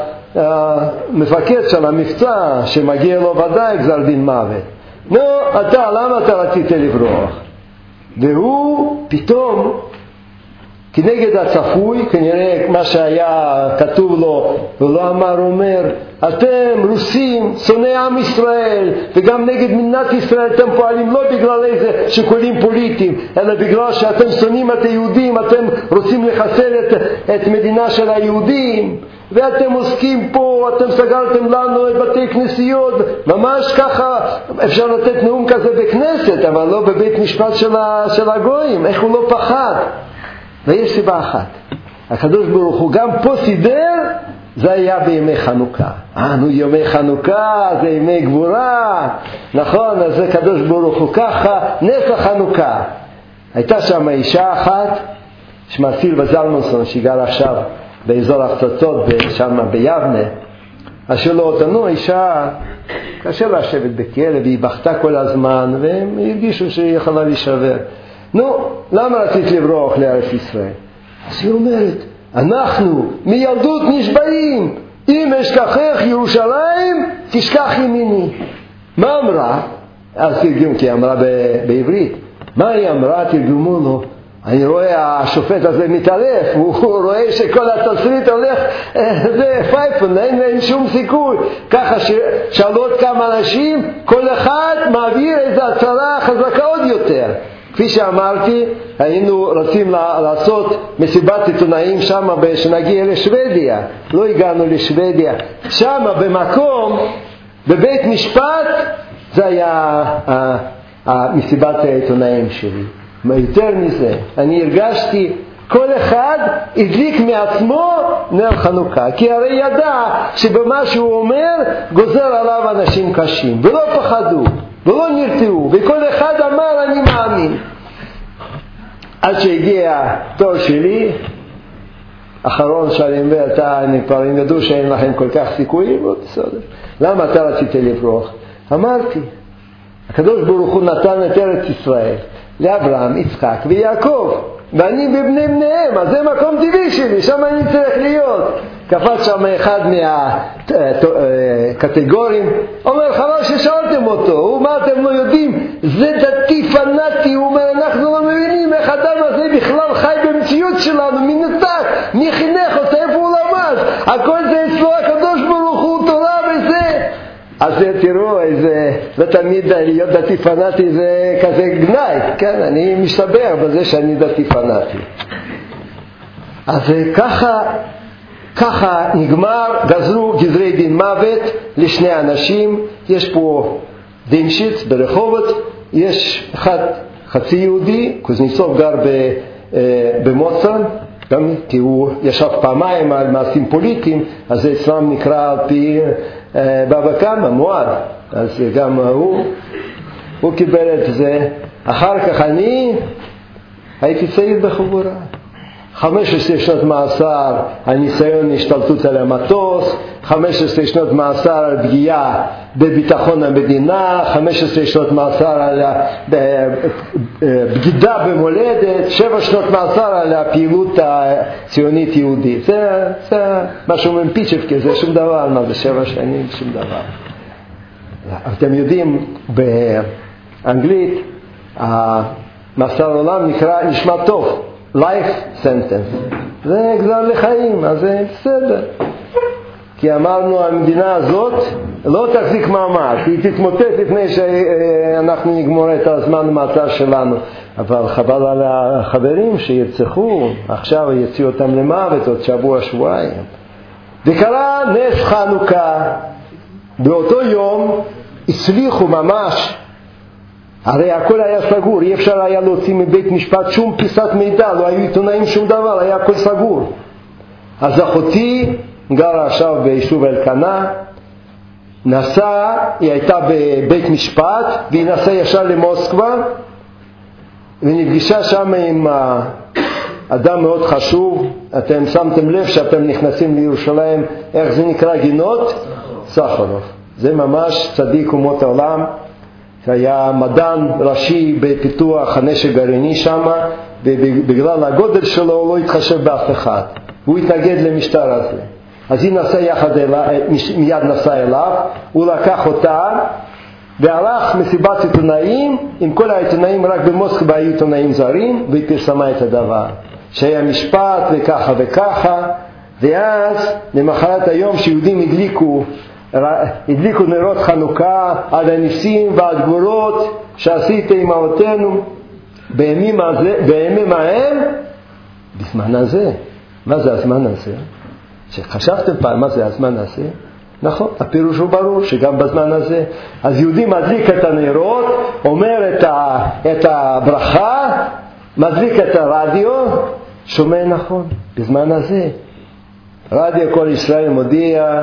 המפקד של המבצע, שמגיע לו ודאי גזר דין מוות. נו, למה אתה רצית לברוח? והוא פתאום, כנגד הצפוי, כנראה מה שהיה כתוב לו, הוא לא אמר, אומר, אתם רוסים, שונאי עם ישראל, וגם נגד מדינת ישראל אתם פועלים לא בגלל איזה שיקולים פוליטיים, אלא בגלל שאתם שונאים את היהודים, אתם רוצים לחסל את מדינה של היהודים, ואתם עוסקים פה, אתם סגרתם לנו את בתי כנסיות, ממש ככה. אפשר לתת נאום כזה בכנסת, אבל לא בבית משפט של הגויים. איך הוא לא פחד? ויש סיבה אחת, הקדוש ברוך הוא גם פה סידר, זה היה בימי חנוכה. ימי חנוכה זה ימי גבורה, נכון? אז זה קדוש ברוך הוא ככה, נס החנוכה. הייתה שם אישה אחת, שמה סילבה זלמנסון, שגר עכשיו באזור החצוצות שם ביבנה. אז שאלו אותנו, אישה קשה לשבת בכלא, והיא בכתה כל הזמן, והם הרגישו שהיא יכולה להישבר. למה רצית לברוח לארץ ישראל? אז היא אומרת, אנחנו מילדות נשבעים, אם אשכחך ירושלים, תשכח ימיני. מה אמרה? אז תרגום, כי היא אמרה בעברית. מה היא אמרה? תרגמו לו. אני רואה השופט הזה מתערף, הוא רואה שכל התסריט הולך, זה פייפון, אין שום סיכוי. ככה שאלו עוד כמה אנשים, כל אחד מעביר איזו הצהרה חזקה עוד יותר. כפי שאמרתי, היינו רוצים לעשות מסיבת עיתונאים שם שנגיע לשוודיה. לא הגענו לשוודיה. שם במקום, בבית משפט, זה היה מסיבת העיתונאים שלי. יותר מזה, אני הרגשתי כל אחד הדליק מעצמו נר חנוכה, כי הרי ידע שבמה שהוא אומר גוזר עליו אנשים קשים, ולא פחדו ולא נרתעו, וכל אחד אמר אני מאמין. עד שהגיע תור שלי, אחרון שאני אומר, אני כבר ידעו שאין לכם כל כך סיכויים, בסדר. למה אתה רצית לברוח? אמרתי, הקדוש ברוך הוא נתן את ארץ ישראל לאברהם, יצחק ויעקב, ואני בבני בניהם, אז זה מקום טבעי שלי, שם אני צריך להיות. קפץ שם אחד מהקטגורים, אומר, חבל ששאלתם אותו, הוא אומר, אתם לא יודעים, זה דתי פנאטי, הוא אומר, אנחנו לא מבינים איך אדם הזה בכלל חי במציאות שלנו, מנותק, מי חינך אותו, איפה הוא למד, הכל זה אצלו הקדוש ברוך הוא, תורה וזה. אז תראו, לא תמיד להיות דתי פנאטי זה כזה גנאי, כן? אני משתבר בזה שאני דתי פנאטי. אז ככה נגמר, גזרו גזרי דין מוות לשני אנשים. יש פה דינשיץ ברחובות, יש אחד חצי יהודי, קוזניצוב גר במוצרן, גם כי הוא ישב פעמיים על מעשים פוליטיים, אז זה אצלם נקרא על פי בבא קמא, מועד. אז גם הוא קיבל את זה. אחר כך אני הייתי צעיר בחבורה, 15 שנות מאסר על ניסיון השתלטות על המטוס, 15 שנות מאסר על פגיעה בביטחון המדינה, 15 שנות מאסר על בגידה במולדת, 7 שנות מאסר על הפעילות הציונית יהודית. זה משהו ממפיצ'בקה, זה שום דבר, מה זה 7 שנים, שום דבר. אתם יודעים, באנגלית המאסר עולם נשמע טוב, life sentence, זה גזר לחיים, אז זה בסדר. כי אמרנו, המדינה הזאת לא תחזיק מעמד, היא תתמוטט לפני שאנחנו נגמור את הזמן מעצר שלנו. אבל חבל על החברים שירצחו, עכשיו יציעו אותם למוות עוד שבוע, שבועיים. וקרה נס חנוכה, באותו יום הצליחו ממש, הרי הכל היה סגור, אי אפשר היה להוציא מבית משפט שום פיסת מידע, לא היו עיתונאים, שום דבר, היה הכל סגור. אז אחותי גרה עכשיו ביישוב אלקנה, נסעה, היא הייתה בבית משפט, והיא נסעה ישר למוסקבה, ונפגישה שם עם אדם מאוד חשוב. אתם שמתם לב שאתם נכנסים לירושלים, איך זה נקרא? גינות? סחרוב. זה ממש צדיק אומות העולם, שהיה מדען ראשי בפיתוח הנשק גרעיני שם, ובגלל הגודל שלו הוא לא התחשב באף אחד, הוא התנגד למשטר הזה. אז היא מיד נסעה אליו, הוא לקח אותה והלך מסיבת עיתונאים, עם כל העיתונאים, רק במוסקבה היו עיתונאים זרים, והיא פרסמה את הדבר שהיה משפט וככה וככה. ואז למחרת היום שיהודים הדליקו נרות חנוכה על הניסים ועל גבורות שעשית עם אבותינו בימים ההם, בזמן הזה. מה זה הזמן הזה? שחשבתם פעם מה זה הזמן הזה? נכון, הפירוש הוא ברור שגם בזמן הזה. אז יהודי מדליק את הנרות, אומר את הברכה, מדליק את הרדיו, שומע נכון, בזמן הזה. רדיו כל ישראל מודיע,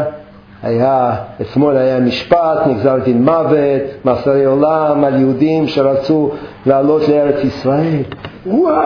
אתמול היה משפט, נגזר דין מוות, מאסרי עולם על יהודים שרצו לעלות לארץ ישראל. וואו,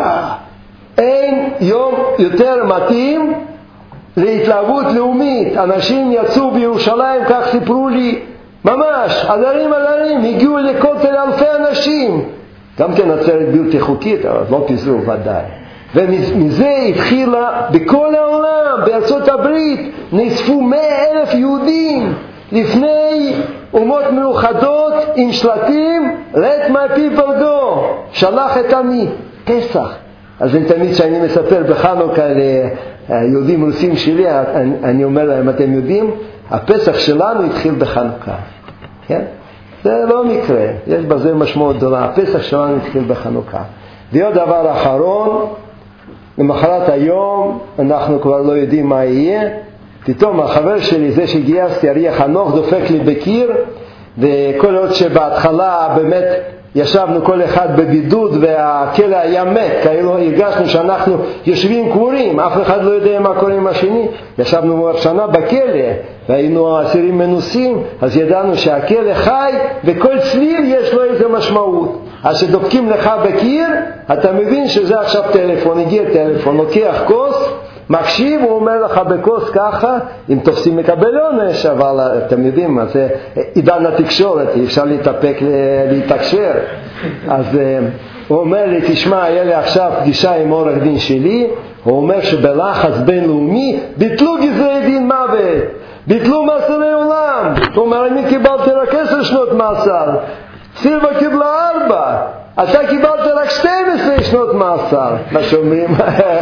אין יום יותר מתאים להתלהבות לאומית. אנשים יצאו בירושלים, כך סיפרו לי, ממש, עדרים, הגיעו לכותל אלפי אנשים. גם כן עצרת בלתי חוקית, אבל לא פיזרו ודאי. ומזה התחילה בכל העולם, בארצות הברית, נאספו 100,000 יהודים לפני אומות מאוחדות עם שלטים, let my people go, שלח את עמי, פסח. אז תמיד שאני מספר בחנוכה ליהודים רוסים שלי, אני אומר להם, אתם יודעים, הפסח שלנו התחיל בחנוכה. כן? זה לא מקרה, יש בזה משמעות גדולה. הפסח שלנו התחיל בחנוכה. ועוד דבר אחרון, למחרת היום, אנחנו כבר לא יודעים מה יהיה, פתאום החבר שלי, זה שגייסתי, אריה חנוך, דופק לי בקיר, וכל עוד שבהתחלה באמת ישבנו כל אחד בבידוד והכלא היה מת, כאילו הרגשנו שאנחנו יושבים קבורים, אף אחד לא יודע מה קורה עם השני. ישבנו שנה בכלא והיינו אסירים מנוסים, אז ידענו שהכלא חי וכל צליל יש לו איזה משמעות. אז שדופקים לך בקיר, אתה מבין שזה עכשיו טלפון, הגיע טלפון, לוקח כוס, מקשיב, הוא אומר לך בכוס ככה, אם תופסים מקבל עונש, אבל אתם יודעים מה זה, עידן התקשורת, אי אפשר להתקשר. אז הוא אומר לי, תשמע, היה לי עכשיו פגישה עם עורך דין שלי, הוא אומר שבלחץ בינלאומי ביטלו גזרי דין מוות, ביטלו מאסרי עולם. הוא אומר, אני קיבלתי רק 10 שנות מאסר, סילבה קיבלה 4, אתה קיבלת רק 12 שנות מאסר. מה שאומרים?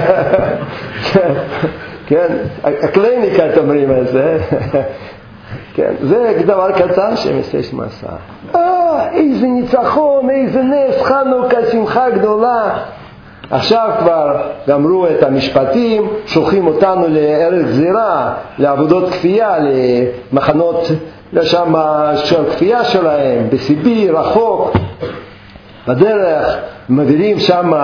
כן, הקליניקה אומרים את זה. כן, זה דבר קטן שמסש מאסר. איזה ניצחון, איזה נס, חנוכה, שמחה גדולה. עכשיו כבר גמרו את המשפטים, שולחים אותנו לארץ גזירה, לעבודות כפייה, למחנות לשם של כפייה שלהם, בסיביר, רחוק. בדרך מעבירים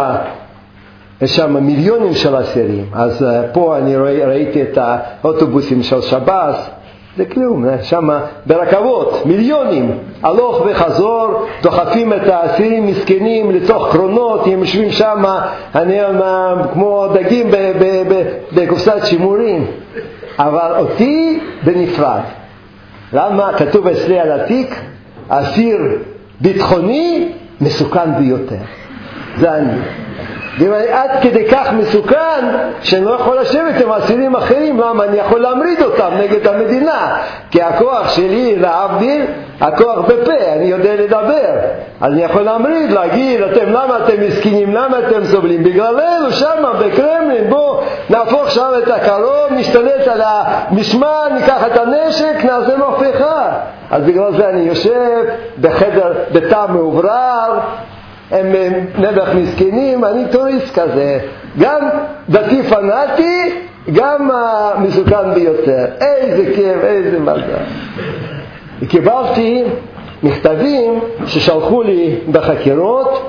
שם מיליונים של אסירים. אז פה אני ראיתי את האוטובוסים של שב"ס, זה כלום, שם ברכבות, מיליונים, הלוך וחזור, דוחפים את האסירים מסכנים לתוך קרונות, הם יושבים שם, כמו דגים בקופסת שימורים. אבל אותי בנפרד. למה? כתוב אצלי על התיק, אסיר ביטחוני מסוכן ביותר. זה אני. ואני עד כדי כך מסוכן שאני לא יכול לשבת עם אסירים אחרים. למה? אני יכול להמריד אותם נגד המדינה, כי הכוח שלי, להבדיל, הכוח בפה, אני יודע לדבר. אני יכול להמריד, להגיד, למה אתם מסכנים, למה אתם סובלים? בגללנו שם בקרמלין, בוא נהפוך שם את הקרוב, נשתלט על המשמר, ניקח את הנשק, נעשה מהפכה. אז בגלל זה אני יושב בחדר, בתא מאוברר, הם נבח מסכנים, אני טוריסט כזה, גם דתי פנאטי, גם מסוכן ביותר. איזה כיף, איזה מזל. קיבלתי מכתבים ששלחו לי בחקירות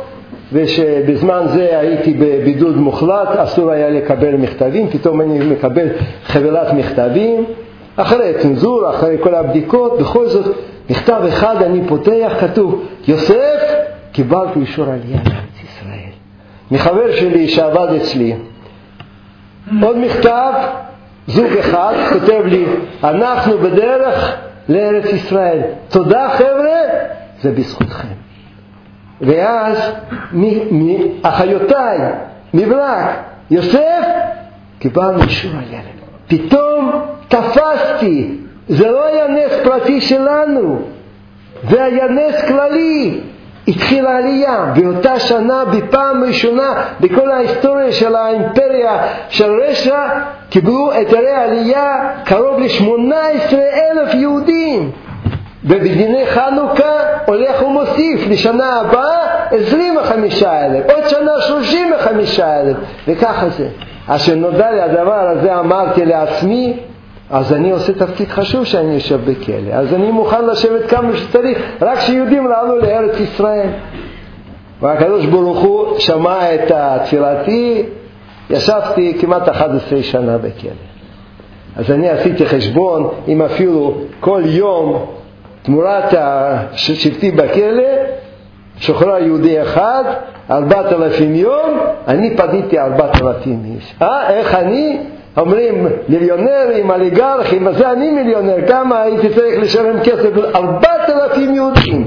ושבזמן זה הייתי בבידוד מוחלט, אסור היה לקבל מכתבים, פתאום אני מקבל חבילת מכתבים, אחרי צנזור, אחרי כל הבדיקות, בכל זאת מכתב אחד אני פותח, כתוב, יוסף, קיבלתי אישור עלייה לארץ ישראל. מחבר שלי שעבד אצלי. עוד מכתב, זוג אחד, כותב לי, אנחנו בדרך לארץ ישראל. תודה חבר'ה, זה בזכותכם. ואז מאחיותיי, מבלק, יוסף, קיבלנו אישור עלייה. פתאום תפסתי, זה לא היה נס פרטי שלנו, זה היה נס כללי. התחילה עלייה, באותה שנה, בפעם ראשונה, בכל ההיסטוריה של האימפריה של רשע, קיבלו היתרי עלייה קרוב ל-18,000 יהודים. ובדיני חנוכה הולך ומוסיף לשנה הבאה 25,000, עוד שנה 35,000, וככה זה. אז שנודע לי הדבר הזה, אמרתי לעצמי, אז אני עושה תפקיד חשוב שאני יושב בכלא, אז אני מוכן לשבת כמה שצריך, רק שיהודים לעלו לארץ ישראל. והקדוש ברוך הוא שמע את תפילתי, ישבתי כמעט 11 שנה בכלא. אז אני עשיתי חשבון, אם אפילו כל יום תמורת שבתי בכלא, שוחרר יהודי אחד, 4,000 יום, אני פדיתי 4,000 איש. איך אני? אומרים מיליונרים, אליגרכים, אז זה אני מיליונר, כמה הייתי צריך לשלם כסף? 4,000 יהודים.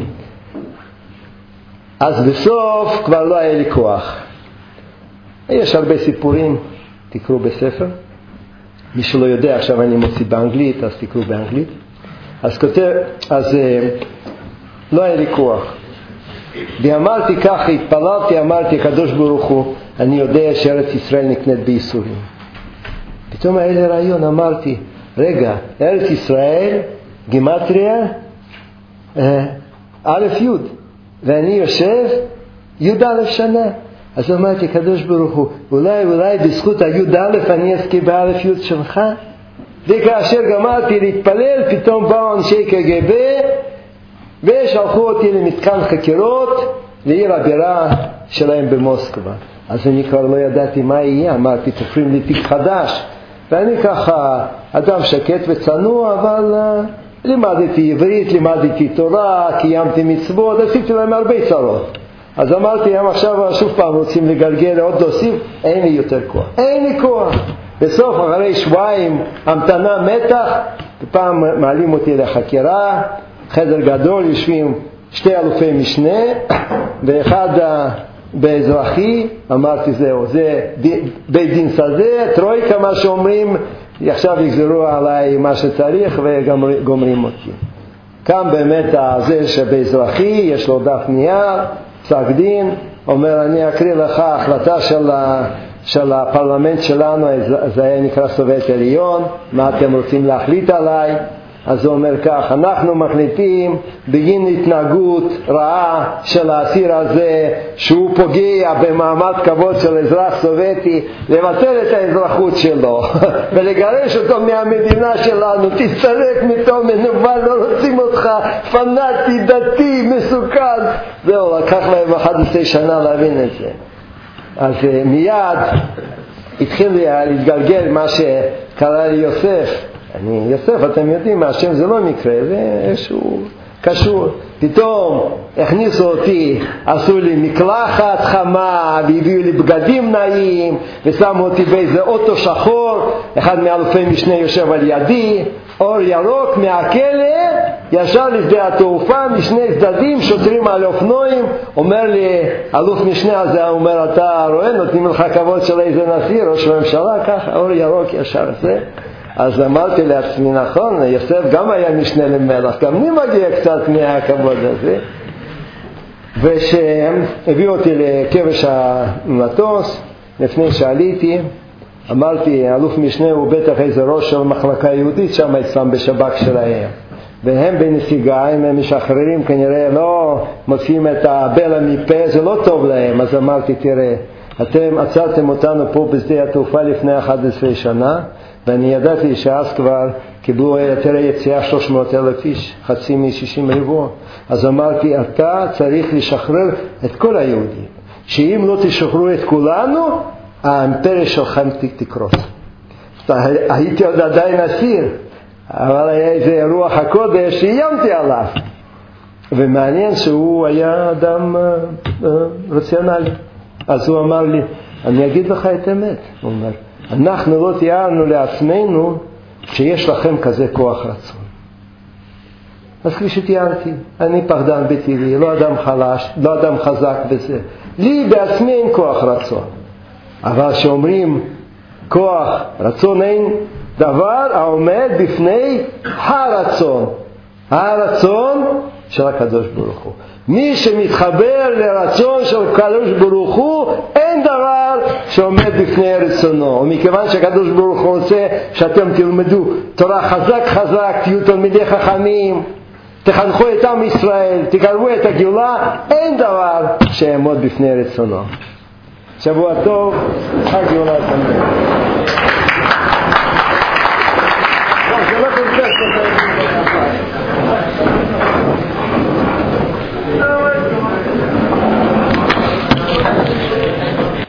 אז בסוף כבר לא היה לי כוח. יש הרבה סיפורים, תקראו בספר. מי שלא יודע, עכשיו אני מוציא באנגלית, אז תקראו באנגלית. אז לא היה לי כוח. ואמרתי ככה, התפללתי, אמרתי, הקדוש ברוך הוא, אני יודע שארץ ישראל נקנית בייסורים. פתאום היה לי רעיון, אמרתי, רגע, ארץ ישראל, גימטריה, א' י', ואני יושב י' שנה. אז אמרתי, קדוש ברוך הוא, אולי בזכות הי' אני אזכה בא' י' שלך? וכאשר גמרתי להתפלל, פתאום באו אנשי קג"ב, ושלחו אותי למתקן חקירות, לעיר הבירה שלהם במוסקבה. אז אני כבר לא ידעתי מה יהיה, אמרתי, תופרים לי תיק חדש. ואני ככה אדם שקט וצנוע, אבל לימדתי עברית, לימדתי תורה, קיימתי מצוות, עשיתי להם הרבה צרות. אז אמרתי, הם עכשיו שוב פעם רוצים לגלגל, עוד להוסיף, אין לי יותר כוח. אין לי כוח. בסוף, אחרי שבועיים, המתנה מתח, פעם מעלים אותי לחקירה, חדר גדול, יושבים 2 אלופי משנה, ואחד באזרחי, אמרתי זהו, זה בית דין שדה, טרויקה מה שאומרים, עכשיו יגזרו עליי מה שצריך וגומרים אותי. כאן באמת זה שבאזרחי יש לו דף נייר, פסק דין, אומר אני אקריא לך החלטה של הפרלמנט שלנו, זה היה נקרא סובייט עליון, מה אתם רוצים להחליט עליי? אז הוא אומר כך, אנחנו מחליטים בגין התנהגות רעה של האסיר הזה, שהוא פוגע במעמד כבוד של אזרח סובייטי, לבטל את האזרחות שלו ולגרש אותו מהמדינה שלנו. תסתלק מתו מנוול, לא רוצים אותך, פנאטי, דתי, מסוכן. זהו, לקח להם 11 שנה להבין את זה. אז מיד התחיל להתגלגל מה שקרא לי יוסף. יוסף, אתם יודעים, השם זה לא מקרה, זה איזשהו קשור. פתאום הכניסו אותי, עשו לי מקלחת חמה, והביאו לי בגדים נעים, ושמו אותי באיזה אוטו שחור, אחד מאלופי משנה יושב על ידי, אור ירוק מהכלא, ישר לשדה התעופה, משני צדדים, שוטרים על אופנועים, אומר לי, אלוף משנה הזה, אומר, אתה רואה, נותנים לך כבוד של איזה נשיא, ראש הממשלה, ככה, אור ירוק ישר זה. אז אמרתי לעצמי, נכון, יוסף גם היה משנה למלך, גם אני מגיע קצת מהכבוד הזה. ושהם הביאו אותי לכבש המטוס, לפני שעליתי, אמרתי, אלוף משנה הוא בטח איזה ראש של מחלקה יהודית שם אצלם בשב"כ שלהם. והם בנסיגה, הם משחררים, כנראה לא מוציאים את הבלע מפה, זה לא טוב להם. אז אמרתי, תראה, אתם עצרתם אותנו פה בשדה התעופה לפני 11 שנה, ואני ידעתי שאז כבר קיבלו היתרי יציאה 300,000 איש, חצי מ-60 ריבוע. אז אמרתי, אתה צריך לשחרר את כל היהודים, שאם לא תשחררו את כולנו, האימפריה שלכם תקרוס. הייתי עוד עדיין אסיר, אבל היה איזה רוח הקודש שאיימתי עליו. ומעניין שהוא היה אדם רציונלי. אז הוא אמר לי, אני אגיד לך את האמת. הוא אומר, אנחנו לא תיארנו לעצמנו שיש לכם כזה כוח רצון. אז כפי שתיארתי, אני פחדן בטבעי, לא אדם חלש, לא אדם חזק בזה. לי בעצמי אין כוח רצון. אבל שאומרים כוח רצון, אין דבר העומד בפני הרצון. הרצון של הקדוש ברוך הוא. מי שמתחבר לרצון של הקדוש ברוך הוא, אין דבר שעומד בפני רצונו. ומכיוון שהקדוש ברוך הוא רוצה שאתם תלמדו תורה חזק, תהיו תלמידי חכמים, תחנכו את עם ישראל, תקרבו את הגאולה, אין דבר שיעמוד בפני רצונו. שבוע טוב, חג גאולה תמיד.